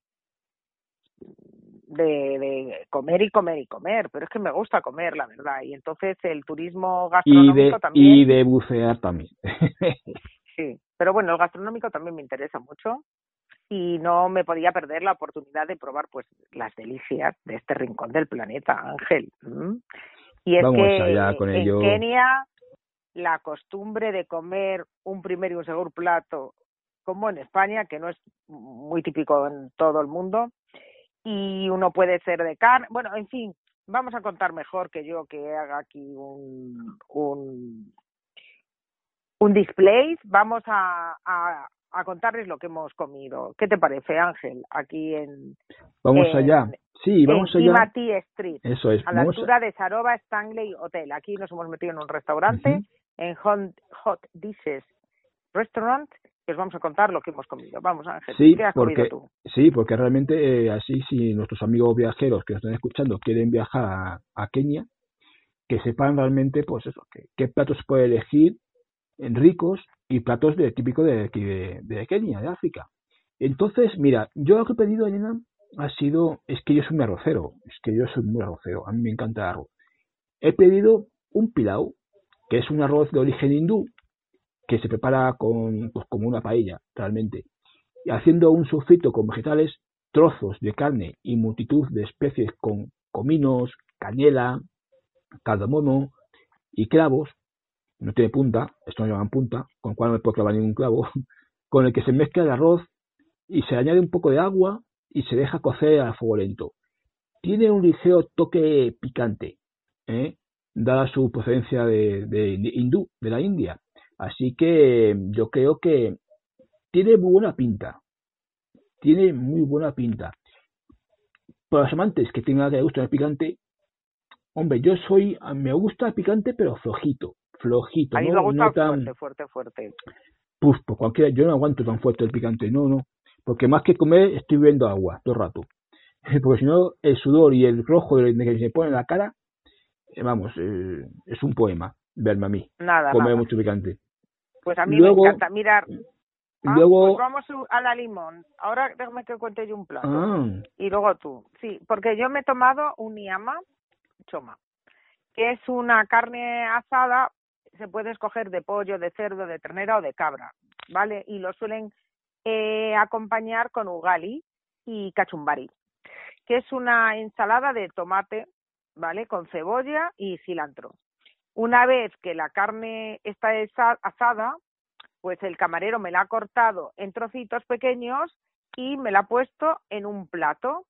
De, de comer y comer y comer, pero es que me gusta comer, la verdad, y entonces el turismo gastronómico y de, también... Y de bucear también. Sí, pero bueno, el gastronómico también me interesa mucho y no me podía perder la oportunidad de probar pues las delicias de este rincón del planeta, Ángel. ¿Mm? Y es Vamos que allá con en ello. Kenia la costumbre de comer un primer y un segundo plato, como en España, que no es muy típico en todo el mundo, y uno puede ser de carne, bueno, en fin, vamos a contar mejor que yo que haga aquí un un, un display, vamos a, a, a contarles lo que hemos comido. ¿Qué te parece, Ángel? Aquí en Vamos en, allá, sí, vamos en allá. Kimati Street, eso es, a la vamos altura a... de Sarova Stanley Hotel. Aquí nos hemos metido en un restaurante, uh-huh. en Hot, Hot Dishes Restaurant, que os vamos a contar lo que hemos comido. Vamos, Ángel, sí, ¿qué has porque, comido tú? Sí, porque realmente eh, así si nuestros amigos viajeros que nos están escuchando quieren viajar a, a Kenia, que sepan realmente, pues eso, que, qué platos se puede elegir en ricos y platos de típico de, de, de Kenia, de África. Entonces, mira, yo lo que he pedido, Elena, ha sido, es que yo soy un arrocero, es que yo soy muy arrocero, a mí me encanta el arroz. He pedido un pilau, que es un arroz de origen hindú, que se prepara con, pues, como una paella, realmente, y haciendo un sofrito con vegetales, trozos de carne y multitud de especies con cominos, canela, cardamomo y clavos. No tiene punta, esto no llaman punta, con lo cual no me puedo clavar ningún clavo, con el que se mezcla el arroz y se añade un poco de agua y se deja cocer a fuego lento. Tiene un ligero toque picante, ¿eh? dada su procedencia de, de, de hindú, de la India. Así que yo creo que tiene muy buena pinta. Tiene muy buena pinta. Para los amantes que tengan que gusto el picante, hombre, yo soy, me gusta el picante, pero flojito, flojito. A mí no, me gusta no tan, fuerte, fuerte, fuerte. Puf, pues cualquiera, yo no aguanto tan fuerte el picante, no, no. Porque más que comer estoy bebiendo agua todo el rato. Porque si no, el sudor y el rojo de que se pone en la cara, eh, vamos, eh, es un poema verme a mí. Nada, comer nada. mucho picante. Pues a mí luego, me encanta. Mirar. Ah, luego, pues vamos a la limón. Ahora déjame que cuente yo un plato. Ah. Y luego tú. Sí, porque yo me he tomado un Niama Choma, que es una carne asada, se puede escoger de pollo, de cerdo, de ternera o de cabra, ¿vale? Y lo suelen eh, acompañar con ugali y cachumbari, que es una ensalada de tomate, ¿vale? Con cebolla y cilantro. Una vez que la carne está asada, pues el camarero me la ha cortado en trocitos pequeños y me la ha puesto en un plato.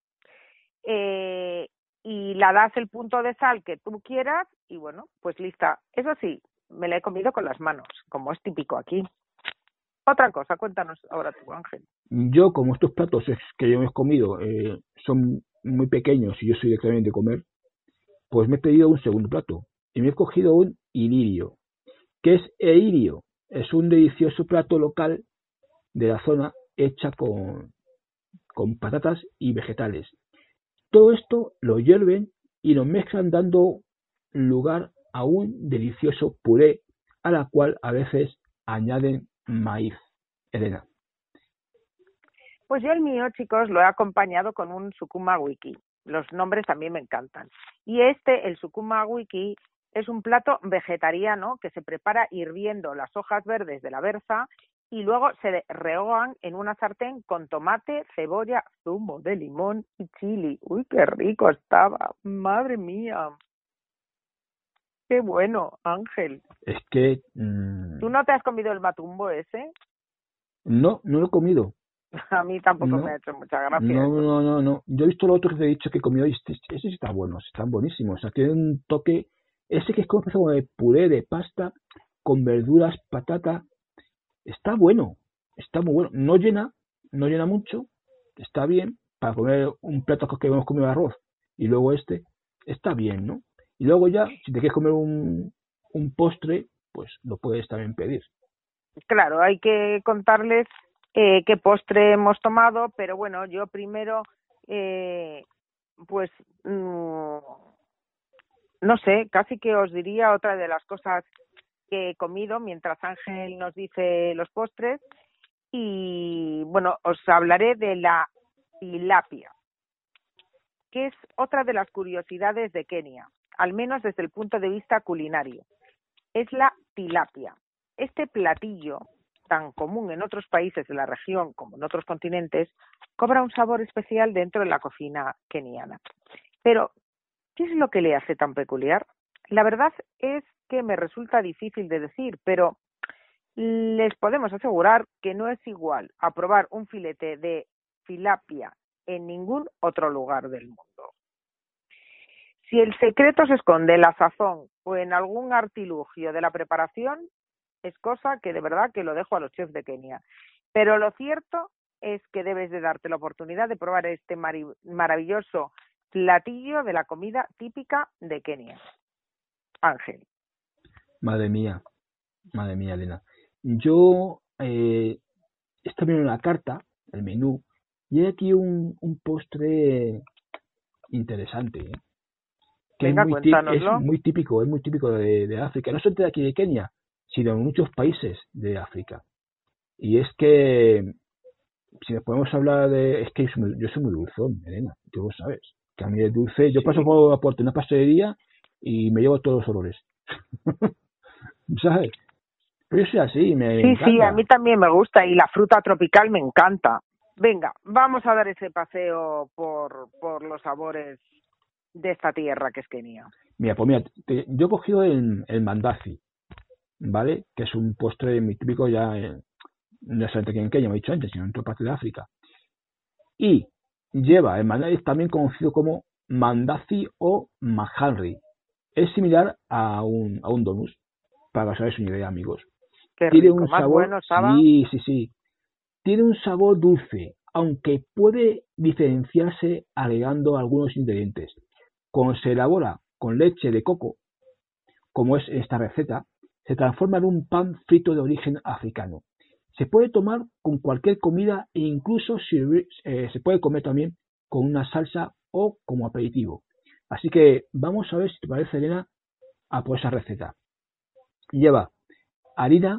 Eh, y la das el punto de sal que tú quieras y bueno, pues lista. Eso sí, me la he comido con las manos, como es típico aquí. Otra cosa, cuéntanos ahora tú, Ángel. Yo, como estos platos que yo me he comido eh, son muy pequeños y yo soy directamente de comer, pues me he pedido un segundo plato y me he cogido un ilirio. ¿Qué es el ilirio? Es un delicioso plato local de la zona hecha con, con patatas y vegetales. Todo esto lo hierven y lo mezclan dando lugar a un delicioso puré a la cual a veces añaden maíz. Elena. Pues yo el mío, chicos, lo he acompañado con un sukuma wiki. los nombres también me encantan. Y este, el sukuma wiki, es un plato vegetariano que se prepara hirviendo las hojas verdes de la berza y luego se rehogan en una sartén con tomate, cebolla, zumo de limón y chili. ¡Uy, qué rico estaba! ¡Madre mía! ¡Qué bueno, Ángel! Es que... Mmm... ¿Tú no te has comido el matumbo ese? No, no lo he comido. A mí tampoco no, me ha hecho mucha gracia. No, eso. no, no, no. Yo he visto lo otro que te he dicho que he comido y este, ese sí está bueno, están buenísimos. O sea, tiene un toque... Ese que es como, como de puré de pasta con verduras, patata... Está bueno, está muy bueno. No llena, no llena mucho, está bien para comer un plato que hemos comido de arroz y luego este, está bien, ¿no? Y luego ya, si te quieres comer un, un postre, pues lo puedes también pedir. Claro, hay que contarles eh, qué postre hemos tomado, pero bueno, yo primero, eh, pues, mmm, no sé, casi que os diría otra de las cosas que he comido mientras Ángel nos dice los postres y bueno, os hablaré de la tilapia, que es otra de las curiosidades de Kenia, al menos desde el punto de vista culinario. Es la tilapia. Este platillo, tan común en otros países de la región como en otros continentes, cobra un sabor especial dentro de la cocina keniana. Pero, ¿qué es lo que le hace tan peculiar? La verdad es que me resulta difícil de decir, pero les podemos asegurar que no es igual a probar un filete de tilapia en ningún otro lugar del mundo. Si el secreto se esconde en la sazón o en algún artilugio de la preparación, es cosa que de verdad que lo dejo a los chefs de Kenia. Pero lo cierto es que debes de darte la oportunidad de probar este mar- maravilloso platillo de la comida típica de Kenia. Ángel. Madre mía, madre mía, Elena. Yo eh, está viendo la carta, el menú, y hay aquí un, un postre interesante, ¿eh? que Venga, es, muy típico, es cuéntanoslo. muy típico, es muy típico de, de África, no solamente de aquí de Kenia, sino en muchos países de África. Y es que, si nos podemos hablar de... Es que yo soy muy, yo soy muy dulzón, Elena, tú lo sabes. Que a mí el dulce, yo Sí. paso por, por una pastelería y me llevo todos los olores. ¿Sabes? Pero yo soy así, me Sí, encanta. sí, a mí también me gusta y la fruta tropical me encanta. Venga, vamos a dar ese paseo por, por los sabores de esta tierra que es Kenia. Mira, pues mira, te, yo he cogido el, el mandazi, ¿vale? Que es un postre muy típico ya, en, no solamente aquí en Kenia, me he dicho antes, sino en toda parte de África. Y lleva, el mandazi es también conocido como mandazi o mahalri. Es similar a un, a un donut, para que os hagáis una idea, amigos. Qué Tiene rico, un más sabor, bueno estaba. sí, sí, sí. Tiene un sabor dulce, aunque puede diferenciarse agregando algunos ingredientes. Cuando se elabora con leche de coco, como es esta receta, se transforma en un pan frito de origen africano. Se puede tomar con cualquier comida e incluso servir, eh, se puede comer también con una salsa o como aperitivo. Así que vamos a ver si te parece, Elena, a por esa receta. Lleva harina,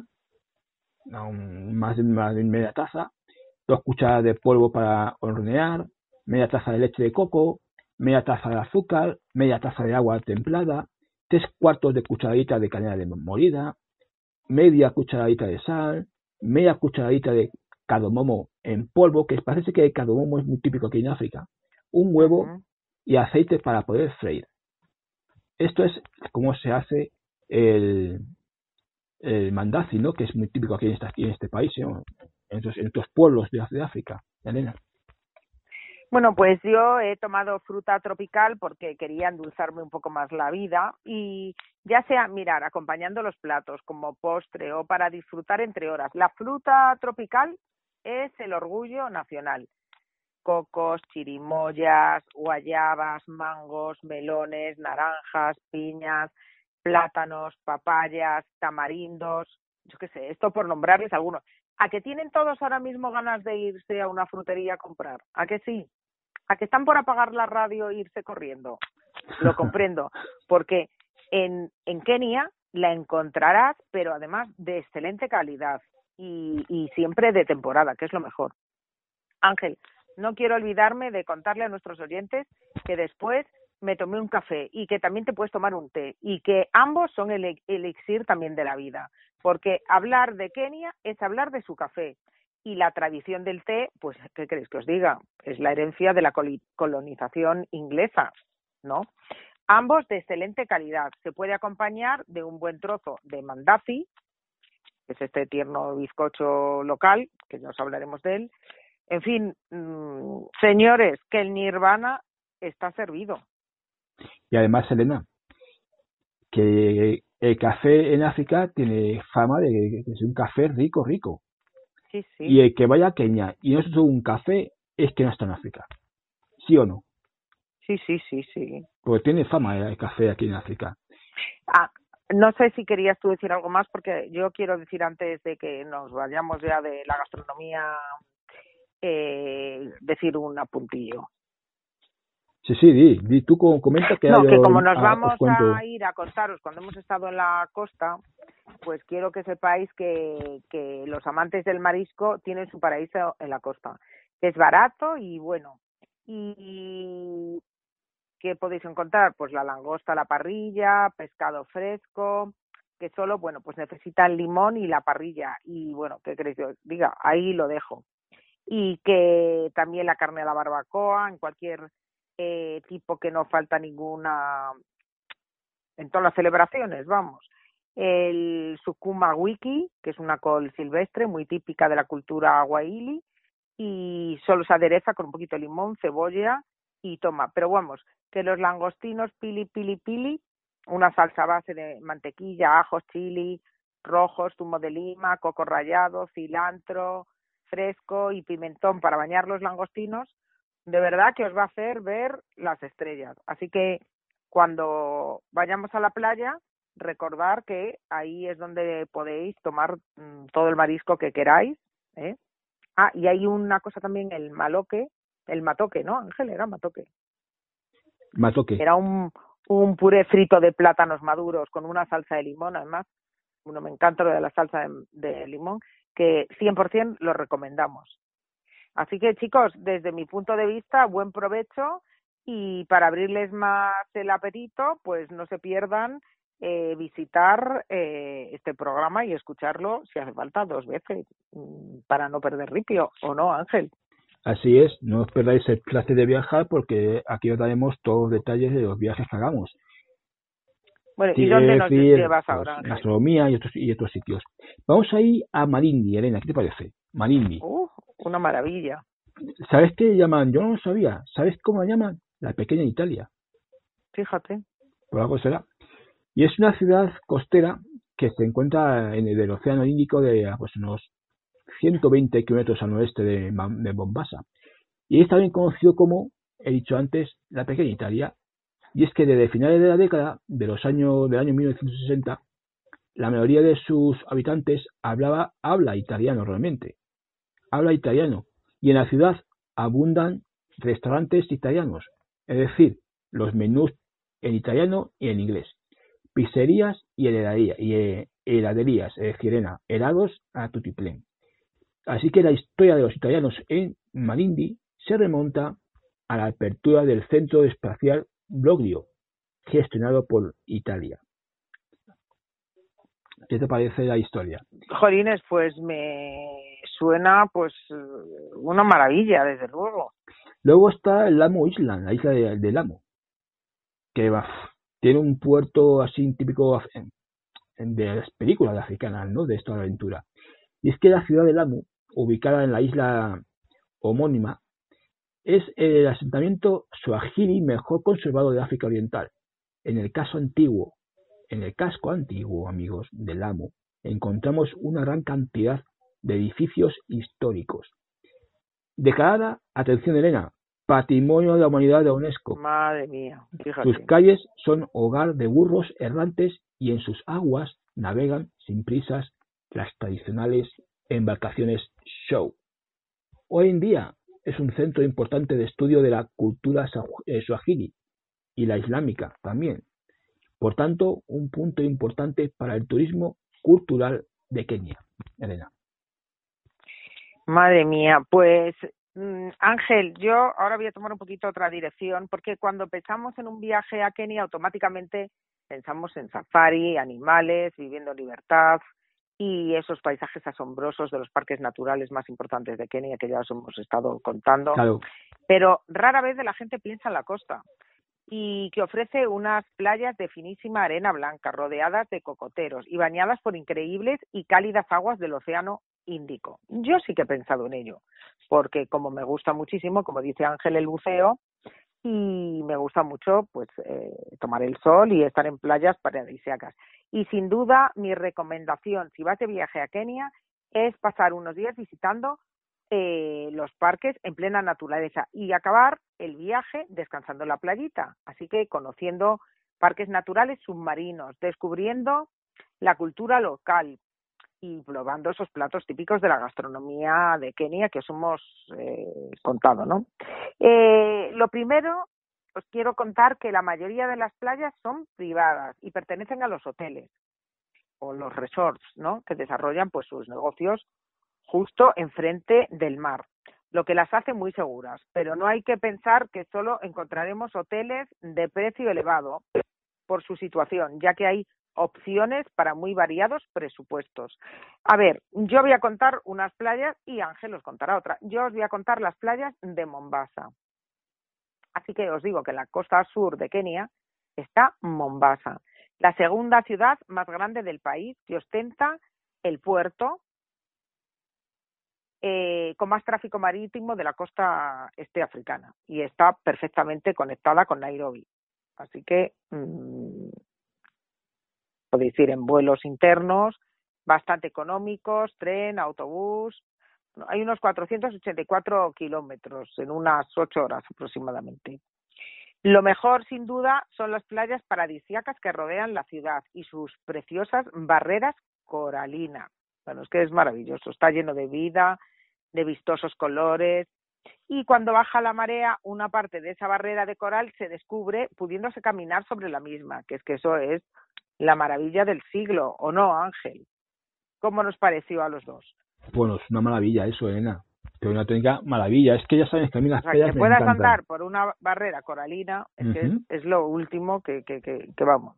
más de, más de media taza, dos cucharadas de polvo para hornear, media taza de leche de coco, media taza de azúcar, media taza de agua templada, tres cuartos de cucharadita de canela de molida, media cucharadita de sal, media cucharadita de cardamomo en polvo, que parece que el cardamomo es muy típico aquí en África, un huevo uh-huh. y aceite para poder freír. Esto es como se hace el, el mandazi, ¿no? Que es muy típico aquí en, esta, en este país, ¿no? en, estos, en estos pueblos de, de África. Elena. Bueno, pues yo he tomado fruta tropical porque quería endulzarme un poco más la vida y ya sea, mirar, acompañando los platos como postre o para disfrutar entre horas. La fruta tropical es el orgullo nacional. Cocos, chirimoyas, guayabas, mangos, melones, naranjas, piñas, plátanos, papayas, tamarindos, yo qué sé, esto por nombrarles algunos. ¿A que tienen todos ahora mismo ganas de irse a una frutería a comprar? ¿A que sí? ¿A que están por apagar la radio e irse corriendo? Lo comprendo, porque en, en Kenia la encontrarás, pero además de excelente calidad y, y siempre de temporada, que es lo mejor. Ángel, no quiero olvidarme de contarle a nuestros oyentes que después me tomé un café y que también te puedes tomar un té y que ambos son el elixir también de la vida, porque hablar de Kenia es hablar de su café y la tradición del té, pues, ¿qué queréis que os diga? Es la herencia de la colonización inglesa, ¿no? Ambos de excelente calidad. Se puede acompañar de un buen trozo de mandazi, que es este tierno bizcocho local, que ya os hablaremos de él. En fin, mmm, señores, que el nirvana está servido. Y además, Elena, que el café en África tiene fama de que es un café rico, rico. Sí, sí. Y el que vaya a Kenia y no es un café, es que no está en África. ¿Sí o no? Sí, sí, sí, sí. Pues tiene fama el café aquí en África. Ah, no sé si querías tú decir algo más, porque yo quiero decir antes de que nos vayamos ya de la gastronomía, eh, decir un apuntillo. Sí, sí, di, di tú comenta que No, hay que como un, nos a, vamos a ir a contaros cuando hemos estado en la costa, pues quiero que sepáis que, que los amantes del marisco tienen su paraíso en la costa. Es barato y bueno. Y ¿qué podéis encontrar? Pues la langosta a la parrilla, pescado fresco, que solo, bueno, pues necesita el limón y la parrilla. Y bueno, ¿qué queréis que os diga? Ahí lo dejo. Y que también la carne a la barbacoa, en cualquier eh, tipo, que no falta ninguna, en todas las celebraciones, vamos. El sukuma wiki, que es una col silvestre muy típica de la cultura wahili, y solo se adereza con un poquito de limón, cebolla y toma. Pero vamos, que los langostinos pili pili pili, una salsa base de mantequilla, ajos, chili rojos, zumo de lima, coco rallado, cilantro fresco y pimentón para bañar los langostinos, de verdad que os va a hacer ver las estrellas. Así que cuando vayamos a la playa, recordar que ahí es donde podéis tomar mmm, todo el marisco que queráis, ¿eh? Ah, y hay una cosa también, el maloque, el matoque, ¿no, Ángel? Era matoque. Matoque. Era un, un puré frito de plátanos maduros con una salsa de limón, además. Bueno, me encanta lo de la salsa de, de limón, que cien por ciento lo recomendamos. Así que, chicos, desde mi punto de vista, buen provecho, y para abrirles más el apetito, pues no se pierdan eh, visitar eh, este programa y escucharlo, si hace falta, dos veces, para no perder ripio, ¿o no, Ángel? Así es, no os perdáis el placer de viajar, porque aquí os daremos todos los detalles de los viajes que hagamos. Bueno, ¿y dónde nos decir, llevas pues, ahora, Ángel? Gastronomía y otros, y otros sitios. Vamos a ir a Malindi, Elena, ¿qué te parece? Malindi. Uh, una maravilla. ¿Sabes qué llaman? Yo no lo sabía. ¿Sabes cómo la llaman? La pequeña Italia. Fíjate. Por algo será. Y es una ciudad costera que se encuentra en el Océano Índico, de pues, unos ciento veinte kilómetros al noreste de, de Mombasa. Y es también conocido como, he dicho antes, la pequeña Italia. Y es que desde finales de la década de los años del año mil novecientos sesenta, la mayoría de sus habitantes hablaba, habla italiano realmente. Habla italiano. Y en la ciudad abundan restaurantes italianos. Es decir, los menús en italiano y en inglés. Pizzerías y heladerías, y heladerías, es decir, helados a tutiplén. Así que la historia de los italianos en Malindi se remonta a la apertura del centro espacial Bloglio, gestionado por Italia. ¿Qué te parece la historia? Jolines, pues me suena pues una maravilla, desde luego. Luego está el Lamu Island, la isla de, de Lamu, que va, tiene un puerto así típico de las películas africanas, ¿no? De esta aventura. Y es que la ciudad de Lamu, ubicada en la isla homónima, es el asentamiento suajili mejor conservado de África Oriental. En el caso antiguo, en el casco antiguo, amigos, de Lamu, encontramos una gran cantidad de edificios históricos. Declarada, atención Elena, Patrimonio de la Humanidad de UNESCO. Madre mía, fíjate. Sus calles son hogar de burros errantes y en sus aguas navegan sin prisas las tradicionales embarcaciones show. Hoy en día es un centro importante de estudio de la cultura suajili y la islámica también. Por tanto, un punto importante para el turismo cultural de Kenia. Elena. Madre mía, pues Mm, Ángel, yo ahora voy a tomar un poquito otra dirección, porque cuando pensamos en un viaje a Kenia, automáticamente pensamos en safari, animales, viviendo en libertad y esos paisajes asombrosos de los parques naturales más importantes de Kenia, que ya os hemos estado contando. Claro. Pero rara vez la gente piensa en la costa, y que ofrece unas playas de finísima arena blanca, rodeadas de cocoteros y bañadas por increíbles y cálidas aguas del Océano Índico. Yo sí que he pensado en ello, porque como me gusta muchísimo, como dice Ángel, el buceo, y me gusta mucho pues eh, tomar el sol y estar en playas paradisíacas. Y sin duda, mi recomendación, si vas de viaje a Kenia, es pasar unos días visitando eh, los parques en plena naturaleza y acabar el viaje descansando en la playita. Así que conociendo parques naturales submarinos, descubriendo la cultura local y probando esos platos típicos de la gastronomía de Kenia que os hemos eh, contado, ¿no? Eh, lo primero, os quiero contar que la mayoría de las playas son privadas y pertenecen a los hoteles o los resorts, ¿no?, que desarrollan pues sus negocios justo enfrente del mar, lo que las hace muy seguras. Pero no hay que pensar que solo encontraremos hoteles de precio elevado por su situación, ya que hay opciones para muy variados presupuestos. A ver, yo voy a contar unas playas y Ángel os contará otra. Yo os voy a contar las playas de Mombasa. Así que os digo que en la costa sur de Kenia está Mombasa, la segunda ciudad más grande del país, que ostenta el puerto eh, con más tráfico marítimo de la costa este africana y está perfectamente conectada con Nairobi. Así que mmm, podéis ir en vuelos internos bastante económicos, tren, autobús. Hay unos cuatrocientos ochenta y cuatro kilómetros en unas ocho horas aproximadamente. Lo mejor, sin duda, son las playas paradisíacas que rodean la ciudad y sus preciosas barreras coralinas. Bueno, es que es maravilloso, está lleno de vida, de vistosos colores. Y cuando baja la marea, una parte de esa barrera de coral se descubre pudiéndose caminar sobre la misma, que es que eso es la maravilla del siglo, ¿o no, Ángel? ¿Cómo nos pareció a los dos? Bueno, es una maravilla eso, Elena. Pero una auténtica maravilla. Es que ya sabes que a mí las O sea, playas que me puedas encantan. andar por una barrera coralina, es, uh-huh. que es, es lo último que, que, que, que vamos.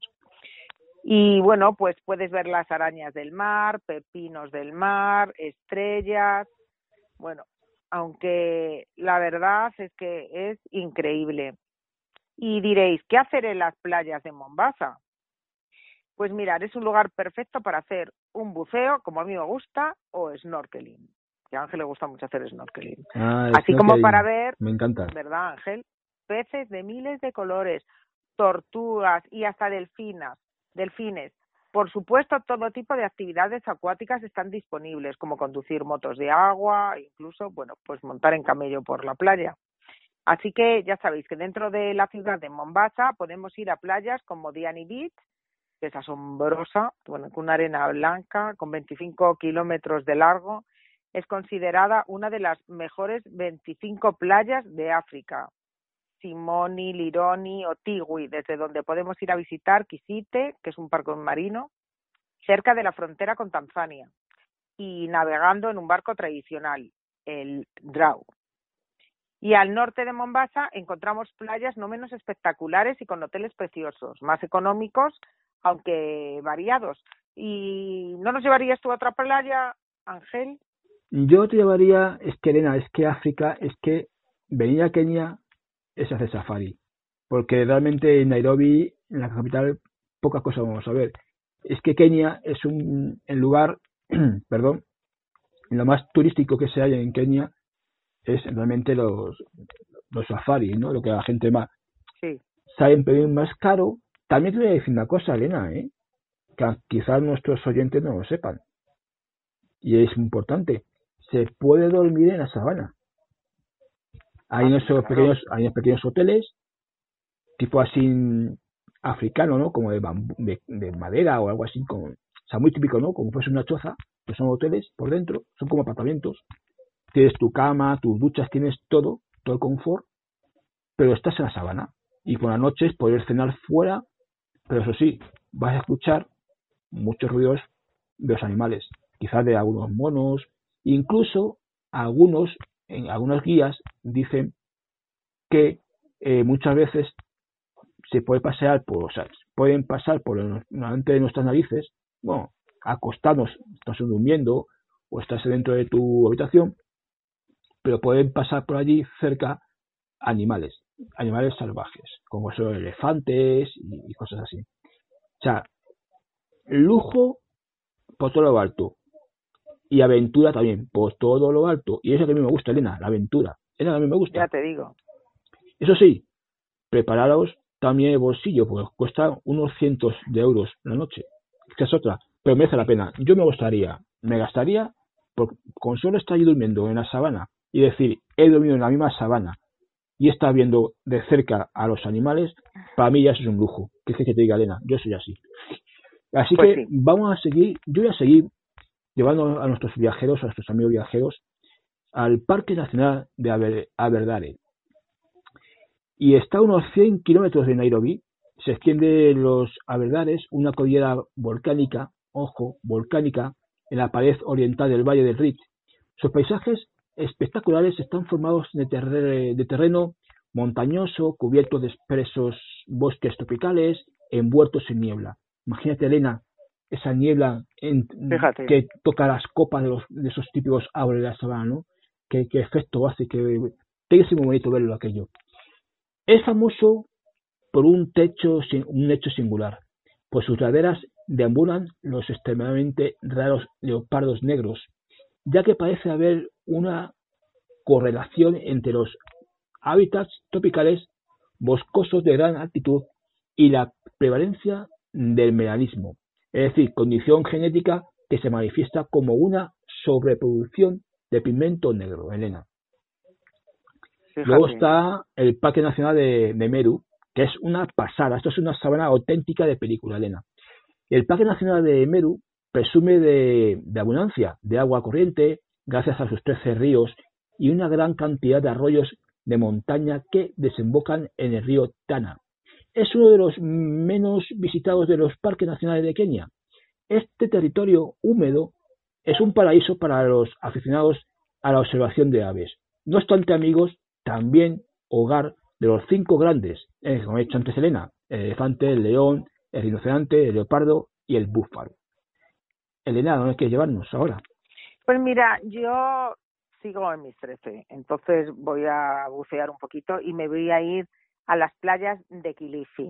Y bueno, pues puedes ver las arañas del mar, pepinos del mar, estrellas. Bueno, aunque la verdad es que es increíble. Y diréis, ¿qué hacer en las playas de Mombasa? Pues mirar, es un lugar perfecto para hacer un buceo, como a mí me gusta, o snorkeling. Que a Ángel le gusta mucho hacer snorkeling. Ah, Así snorkeling. como para ver, me encanta, ¿verdad, Ángel? Peces de miles de colores, tortugas y hasta delfinas, delfines. Por supuesto, todo tipo de actividades acuáticas están disponibles, como conducir motos de agua, incluso, bueno, pues montar en camello por la playa. Así que ya sabéis que dentro de la ciudad de Mombasa podemos ir a playas como Diani Beach, que es asombrosa, bueno, con una arena blanca, con veinticinco kilómetros de largo, es considerada una de las mejores veinticinco playas de África. Simoni, Lironi o Tigui, desde donde podemos ir a visitar Kisite, que es un parque marino, cerca de la frontera con Tanzania, y navegando en un barco tradicional, el Drau. Y al norte de Mombasa encontramos playas no menos espectaculares y con hoteles preciosos, más económicos, aunque variados. ¿Y no nos llevarías tú a otra playa, Ángel? Yo te llevaría, es que Elena, es que África, es que venir a Kenia es hacer safari, porque realmente en Nairobi, en la capital, pocas cosas vamos a ver. Es que Kenia es un el lugar, perdón, lo más turístico que se hay en Kenia es realmente los los safaris, ¿no? Lo que la gente más sí. sabe pedir más caro. También te voy a decir una cosa, Elena, ¿eh? Que quizás nuestros oyentes no lo sepan. Y es importante. Se puede dormir en la sabana. Hay unos claro. pequeños, hay unos pequeños hoteles, tipo así africano, ¿no? Como de, bambú, de, de madera o algo así, como, o sea, muy típico, ¿no? Como fuese una choza, que son hoteles por dentro, son como apartamentos. Tienes tu cama, tus duchas, tienes todo, todo el confort, pero estás en la sabana. Y por las noches poder cenar fuera, pero eso sí, vas a escuchar muchos ruidos de los animales, quizás de algunos monos, incluso algunos en algunas guías dicen que eh, muchas veces se puede pasear por, o sea, pueden pasar por delante de nuestras narices, bueno, acostarnos, estás durmiendo o estás dentro de tu habitación, pero pueden pasar por allí cerca animales, animales salvajes, como son elefantes y, y cosas así. O sea, lujo por todo lo alto y aventura también por todo lo alto. Y eso que a mí me gusta, Elena, la aventura. Elena, a mí me gusta. Ya te digo. Eso sí, prepararos también el bolsillo, porque cuesta unos cientos de euros la noche. Esta es otra, pero merece la pena. Yo me gustaría, me gastaría, por, con solo estar allí durmiendo en la sabana y decir, he dormido en la misma sabana y estar viendo de cerca a los animales, para mí ya eso es un lujo. ¿Qué es que te diga, Elena? Yo soy así. Así pues que sí. Vamos a seguir, yo voy a seguir llevando a nuestros viajeros, a nuestros amigos viajeros, al Parque Nacional de Aber, Aberdare. Y está a unos cien kilómetros de Nairobi, se extiende los Aberdares, una cordillera volcánica, ojo, volcánica, en la pared oriental del Valle del Rift. Sus paisajes espectaculares están formados de, terre, de terreno montañoso, cubierto de espesos bosques tropicales, envueltos en niebla. Imagínate, Elena, esa niebla en, que toca las copas de, los, de esos típicos árboles de la sabana, ¿no? ¿Qué, qué efecto hace? Que tiene que ser muy bonito verlo aquello. Es famoso por un techo, un hecho singular. Por sus laderas deambulan los extremadamente raros leopardos negros, ya que parece haber una correlación entre los hábitats tropicales boscosos de gran altitud y la prevalencia del melanismo, es decir, condición genética que se manifiesta como una sobreproducción de pigmento negro, Elena. Fíjate. Luego está el Parque Nacional de, de Meru, que es una pasada. Esto es una sabana auténtica de película, Elena. El Parque Nacional de Meru presume de, de abundancia de agua corriente gracias a sus trece ríos y una gran cantidad de arroyos de montaña que desembocan en el río Tana. Es uno de los menos visitados de los parques nacionales de Kenia. Este territorio húmedo es un paraíso para los aficionados a la observación de aves. No obstante, amigos, también hogar de los cinco grandes, eh, como he dicho antes, Elena, el elefante, el león, el rinoceronte, el leopardo y el búfalo. Elena, ¿dónde quieres llevarnos ahora? Pues mira, yo sigo en mis trece, entonces voy a bucear un poquito y me voy a ir a las playas de Kilifi.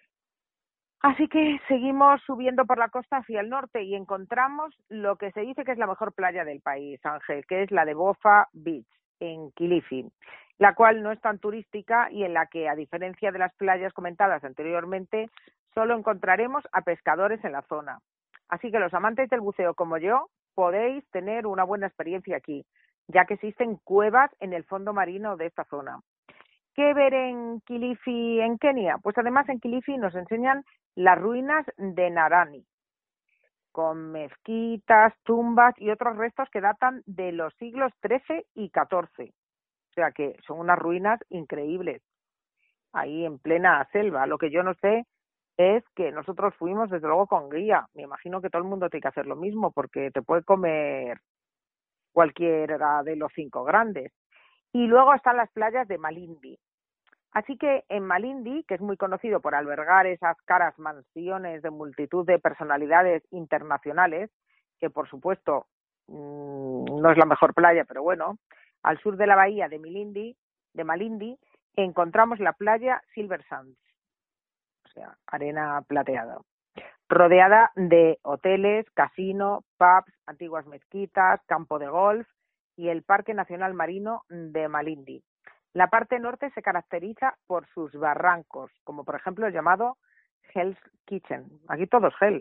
Así que seguimos subiendo por la costa hacia el norte y encontramos lo que se dice que es la mejor playa del país, Ángel, que es la de Bofa Beach, en Kilifi, la cual no es tan turística y en la que, a diferencia de las playas comentadas anteriormente, solo encontraremos a pescadores en la zona. Así que los amantes del buceo como yo podéis tener una buena experiencia aquí, ya que existen cuevas en el fondo marino de esta zona. ¿Qué ver en Kilifi, en Kenia? Pues además en Kilifi nos enseñan las ruinas de Narani, con mezquitas, tumbas y otros restos que datan de los siglos trece y catorce. O sea que son unas ruinas increíbles, ahí en plena selva. Lo que yo no sé es que nosotros fuimos desde luego con guía. Me imagino que todo el mundo tiene que hacer lo mismo porque te puede comer cualquiera de los cinco grandes. Y luego están las playas de Malindi. Así que en Malindi, que es muy conocido por albergar esas caras mansiones de multitud de personalidades internacionales, que por supuesto mmm, no es la mejor playa, pero bueno, al sur de la bahía de Malindi, de Malindi encontramos la playa Silver Sands, o sea, arena plateada, rodeada de hoteles, casino, pubs, antiguas mezquitas, campo de golf y el Parque Nacional Marino de Malindi. La parte norte se caracteriza por sus barrancos, como por ejemplo el llamado Hell's Kitchen. Aquí todo es hell,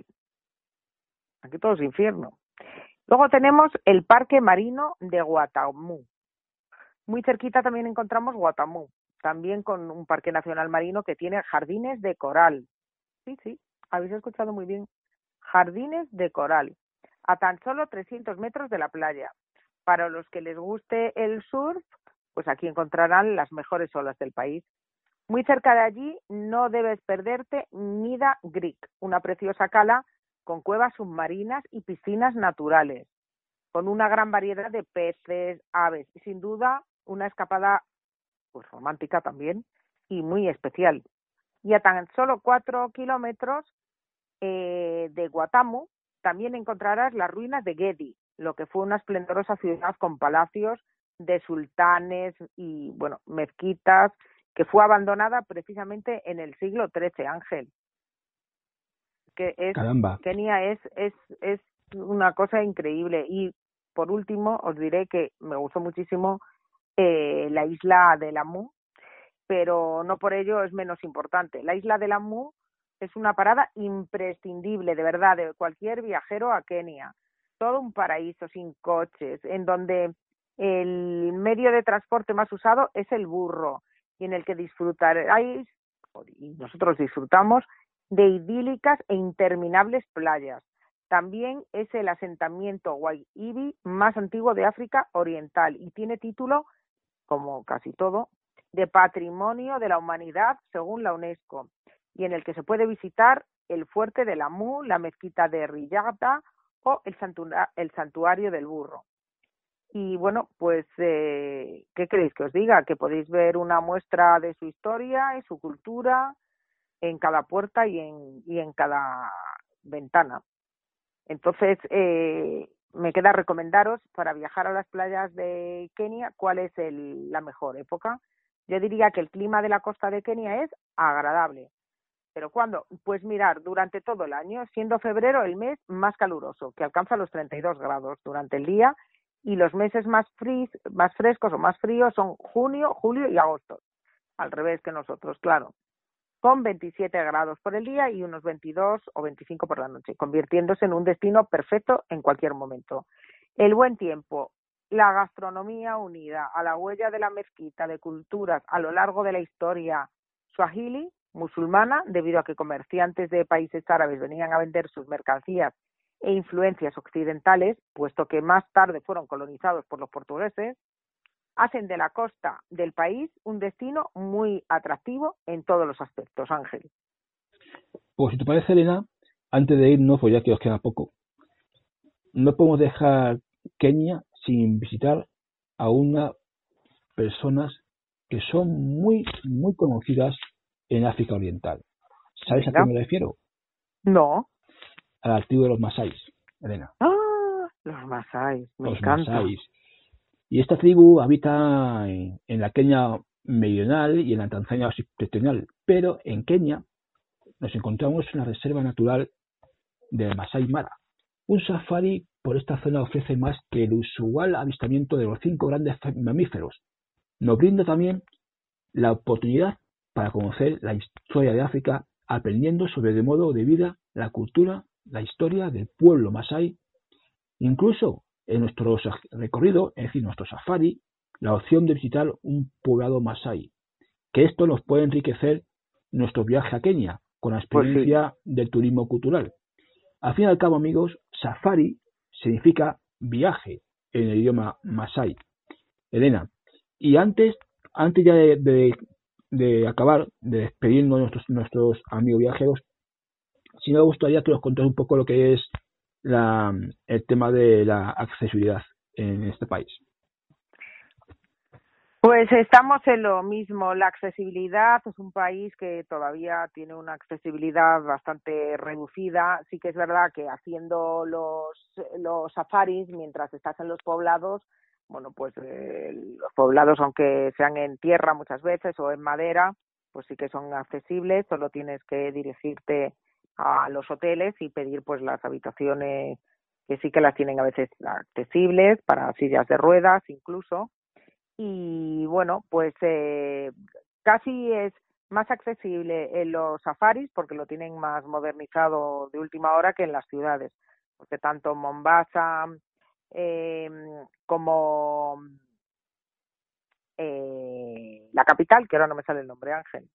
aquí todo es infierno. Luego tenemos el Parque Marino de Watamu. Muy cerquita también encontramos Watamu, también con un parque nacional marino que tiene jardines de coral. Sí, sí, habéis escuchado muy bien. Jardines de coral, a tan solo trescientos metros de la playa. Para los que les guste el surf, pues aquí encontrarán las mejores olas del país. Muy cerca de allí no debes perderte Nida Creek, una preciosa cala con cuevas submarinas y piscinas naturales. con una gran variedad de peces, aves, y sin duda una escapada pues romántica también y muy especial. Y a tan solo cuatro kilómetros eh, de Guatamu también encontrarás las ruinas de Gedi, lo que fue una esplendorosa ciudad con palacios de sultanes y, bueno, mezquitas, que fue abandonada precisamente en el siglo trece, Ángel. Que es, Caramba. Kenia es, es, es una cosa increíble. Y por último, os diré que me gustó muchísimo eh, la isla de Lamu, pero no por ello es menos importante. La isla de Lamu es una parada imprescindible, de verdad, de cualquier viajero a Kenia. Todo un paraíso sin coches, en donde el medio de transporte más usado es el burro, y en el que disfrutaréis, y nosotros disfrutamos, de idílicas e interminables playas. También es el asentamiento Waiibi más antiguo de África Oriental y tiene título, como casi todo, de Patrimonio de la Humanidad según la UNESCO, y en el que se puede visitar el fuerte de Lamu, la mezquita de Riyadh o el, santua- el santuario del burro. Y bueno, pues, eh, ¿qué queréis que os diga? Que podéis ver una muestra de su historia y su cultura en cada puerta y en, y en cada ventana. Entonces, eh, me queda recomendaros para viajar a las playas de Kenia cuál es el, la mejor época. Yo diría que el clima de la costa de Kenia es agradable. ¿Pero cuándo? Pues mirar, durante todo el año, siendo febrero el mes más caluroso, que alcanza los treinta y dos grados durante el día, y los meses más, fris, más frescos o más fríos son junio, julio y agosto. Al revés que nosotros, claro, con veintisiete grados por el día y unos veintidós o veinticinco por la noche, convirtiéndose en un destino perfecto en cualquier momento. El buen tiempo, la gastronomía unida a la huella de la mezquita de culturas a lo largo de la historia swahili, musulmana, debido a que comerciantes de países árabes venían a vender sus mercancías e influencias occidentales, puesto que más tarde fueron colonizados por los portugueses, hacen de la costa del país un destino muy atractivo en todos los aspectos, Ángel. Pues si te parece, Elena, antes de irnos, pues ya que os queda poco, no podemos dejar Kenia sin visitar a unas personas que son muy, muy conocidas en África Oriental. ¿Sabes Venga. a qué me refiero? No. A la tribu de los Masáis, Elena. Ah, los Masáis, me los encanta. Masáis. Y esta tribu habita en, en la Kenia meridional y en la Tanzania septentrional, pero en Kenia nos encontramos en la reserva natural del Masai Mara. Un safari por esta zona ofrece más que el usual avistamiento de los cinco grandes mamíferos. Nos brinda también la oportunidad para conocer la historia de África, aprendiendo sobre el modo de vida, la cultura, la historia del pueblo masái. Incluso en nuestro recorrido, es decir, nuestro safari, la opción de visitar un poblado masái, que esto nos puede enriquecer nuestro viaje a Kenia con la experiencia pues sí. del turismo cultural. Al fin y al cabo, amigos, safari significa viaje en el idioma masái. Elena, y antes, antes ya de, de, de acabar, de despedirnos de nuestros, nuestros amigos viajeros, sí me gustaría que nos contaras un poco lo que es la, el tema de la accesibilidad en este país. Pues estamos en lo mismo. La accesibilidad es un país que todavía tiene una accesibilidad bastante reducida. Sí que es verdad que haciendo los, los safaris mientras estás en los poblados, bueno, pues eh, los poblados, aunque sean en tierra muchas veces o en madera, pues sí que son accesibles. Solo tienes que dirigirte a los hoteles y pedir pues las habitaciones, que sí que las tienen a veces accesibles para sillas de ruedas incluso. Y bueno, pues eh, casi es más accesible en los safaris porque lo tienen más modernizado de última hora que en las ciudades, porque tanto Mombasa eh, como eh, la capital, que ahora no me sale el nombre, Ángel.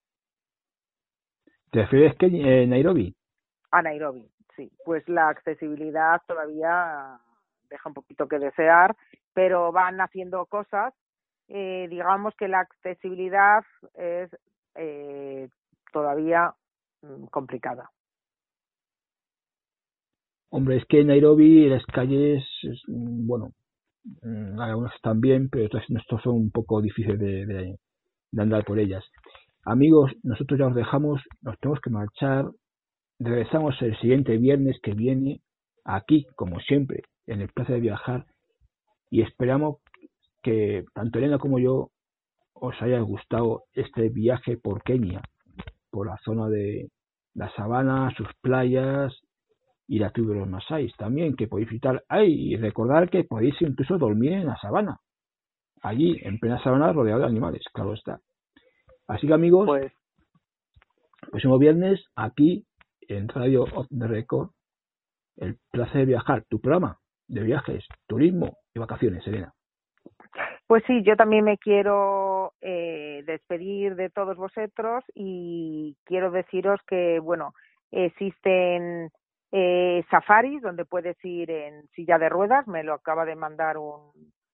¿Te refieres que eh, Nairobi? A Nairobi, sí. Pues la accesibilidad todavía deja un poquito que desear, pero van haciendo cosas. Eh, digamos que la accesibilidad es eh, todavía mm, complicada. Hombre, es que en Nairobi las calles, es, bueno, algunas están bien, pero otras estos son un poco difíciles de, de, de andar por ellas. Amigos, nosotros ya os dejamos, nos tenemos que marchar. Regresamos el siguiente viernes que viene, aquí, como siempre, en el Placer de Viajar, y esperamos que tanto Elena como yo os haya gustado este viaje por Kenia, por la zona de la sabana, sus playas y la tribu de los Masáis también, que podéis visitar ahí, y recordar que podéis incluso dormir en la sabana, allí, en plena sabana, rodeado de animales, claro está. Así que amigos, pues el próximo viernes, aquí, en Radio Off the Record, el Placer de Viajar, tu programa de viajes, turismo y vacaciones, Elena. Pues sí, yo también me quiero eh, despedir de todos vosotros y quiero deciros que, bueno, existen eh, safaris donde puedes ir en silla de ruedas, me lo acaba de mandar un,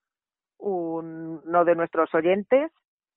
un uno de nuestros oyentes,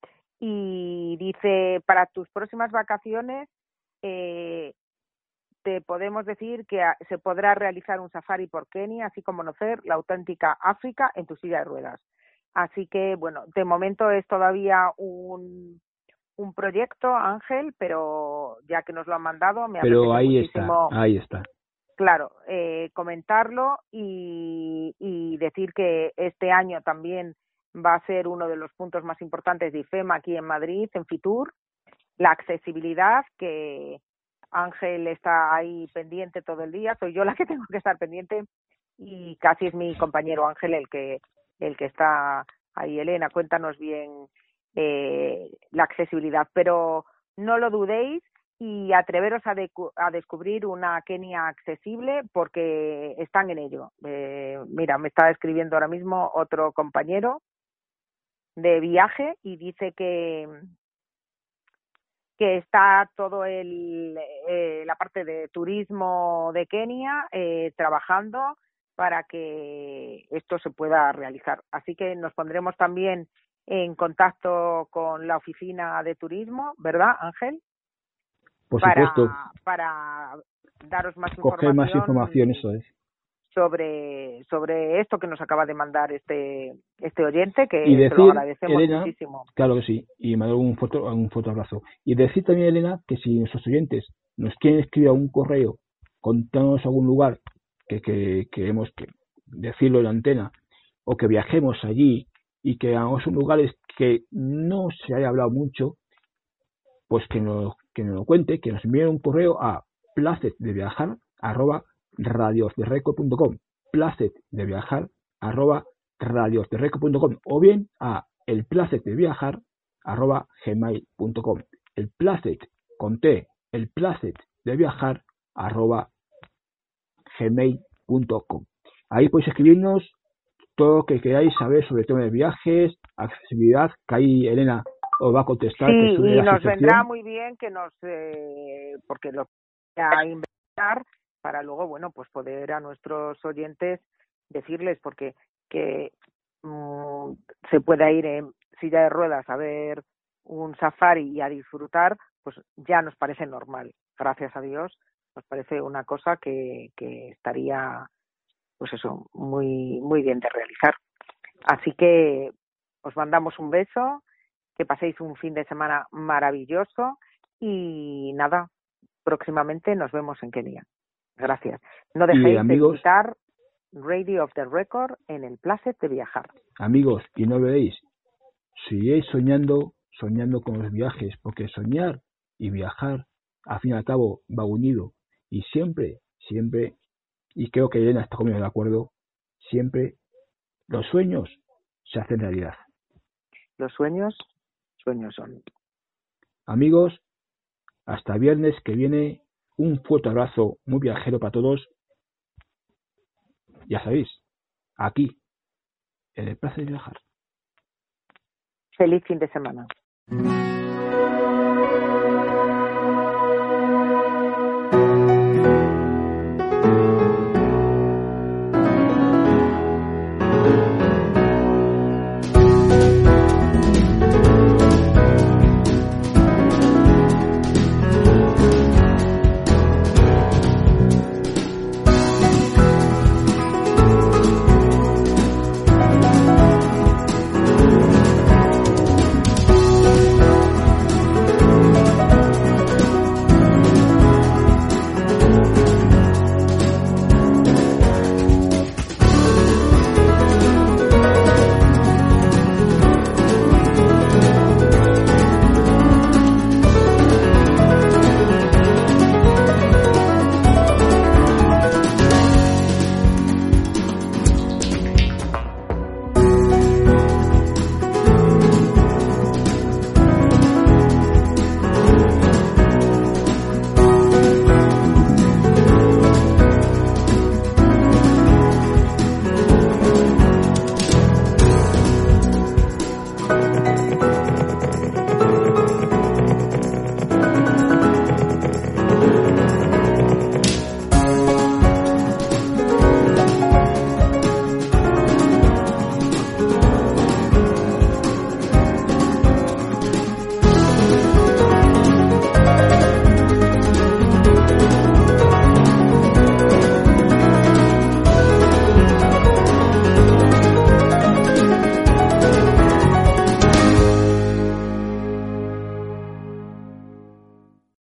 y dice, para tus próximas vacaciones eh, te podemos decir que a, se podrá realizar un safari por Kenia, así como conocer la auténtica África en tu silla de ruedas. Así que, bueno, de momento es todavía un, un proyecto, Ángel, pero ya que nos lo han mandado, me pero apetece ahí muchísimo, está, ahí está. Claro, eh, comentarlo y, y decir que este año también va a ser uno de los puntos más importantes de IFEMA aquí en Madrid, en Fitur, la accesibilidad, que Ángel está ahí pendiente todo el día, soy yo la que tengo que estar pendiente y casi es mi compañero Ángel el que el que está ahí. Elena, cuéntanos bien eh, la accesibilidad, pero no lo dudéis y atreveros a, de, a descubrir una Kenia accesible porque están en ello. Eh, mira, me está escribiendo ahora mismo otro compañero de viaje y dice que que está todo el eh, la parte de turismo de Kenia eh, trabajando para que esto se pueda realizar. Así que nos pondremos también en contacto con la oficina de turismo, ¿verdad, Ángel? Por para, supuesto. Para daros más Coger información, más información, eso es. sobre sobre esto que nos acaba de mandar este este oyente, que y decir, se lo agradecemos Elena, muchísimo. Claro que sí, y me ha dado un foto, un fotoabrazo. Y decir también, Elena, que si nuestros oyentes nos quieren escribir a un correo contándonos algún lugar que, que queremos que decirlo en la antena, o que viajemos allí y que hagamos un lugares que no se haya hablado mucho, pues que nos, que nos lo cuente, que nos envíen un correo a placet de viajar arroba radiosderecord punto com, placet de viajar arroba radiosderecord punto com, o bien a el placet de viajar arroba gmail punto com, el placet con T, el placet de viajar arroba gmail punto com. Ahí podéis escribirnos todo lo que queráis saber sobre tema de viajes, accesibilidad, que ahí Elena os va a contestar. Sí, que es y nos vendrá muy bien que nos, eh, porque lo voy a inventar para luego, bueno, pues poder a nuestros oyentes decirles, porque que mmm, se pueda ir en silla de ruedas a ver un safari y a disfrutar, pues ya nos parece normal. Gracias a Dios, nos parece una cosa que, que estaría, pues eso, muy, muy bien de realizar. Así que os mandamos un beso, que paséis un fin de semana maravilloso y nada, próximamente nos vemos en Kenia. Gracias. No dejéis amigos, de visitar Radio Off the Record en el Placet de Viajar. Amigos, y no veréis, sigáis soñando, soñando con los viajes, porque soñar y viajar, al fin y al cabo, va unido. Y siempre, siempre, y creo que Elena está conmigo de acuerdo, siempre los sueños se hacen realidad. Los sueños, sueños son. Amigos, hasta viernes que viene, un fuerte abrazo muy viajero para todos. Ya sabéis, aquí, en el Placer de Viajar. Feliz fin de semana.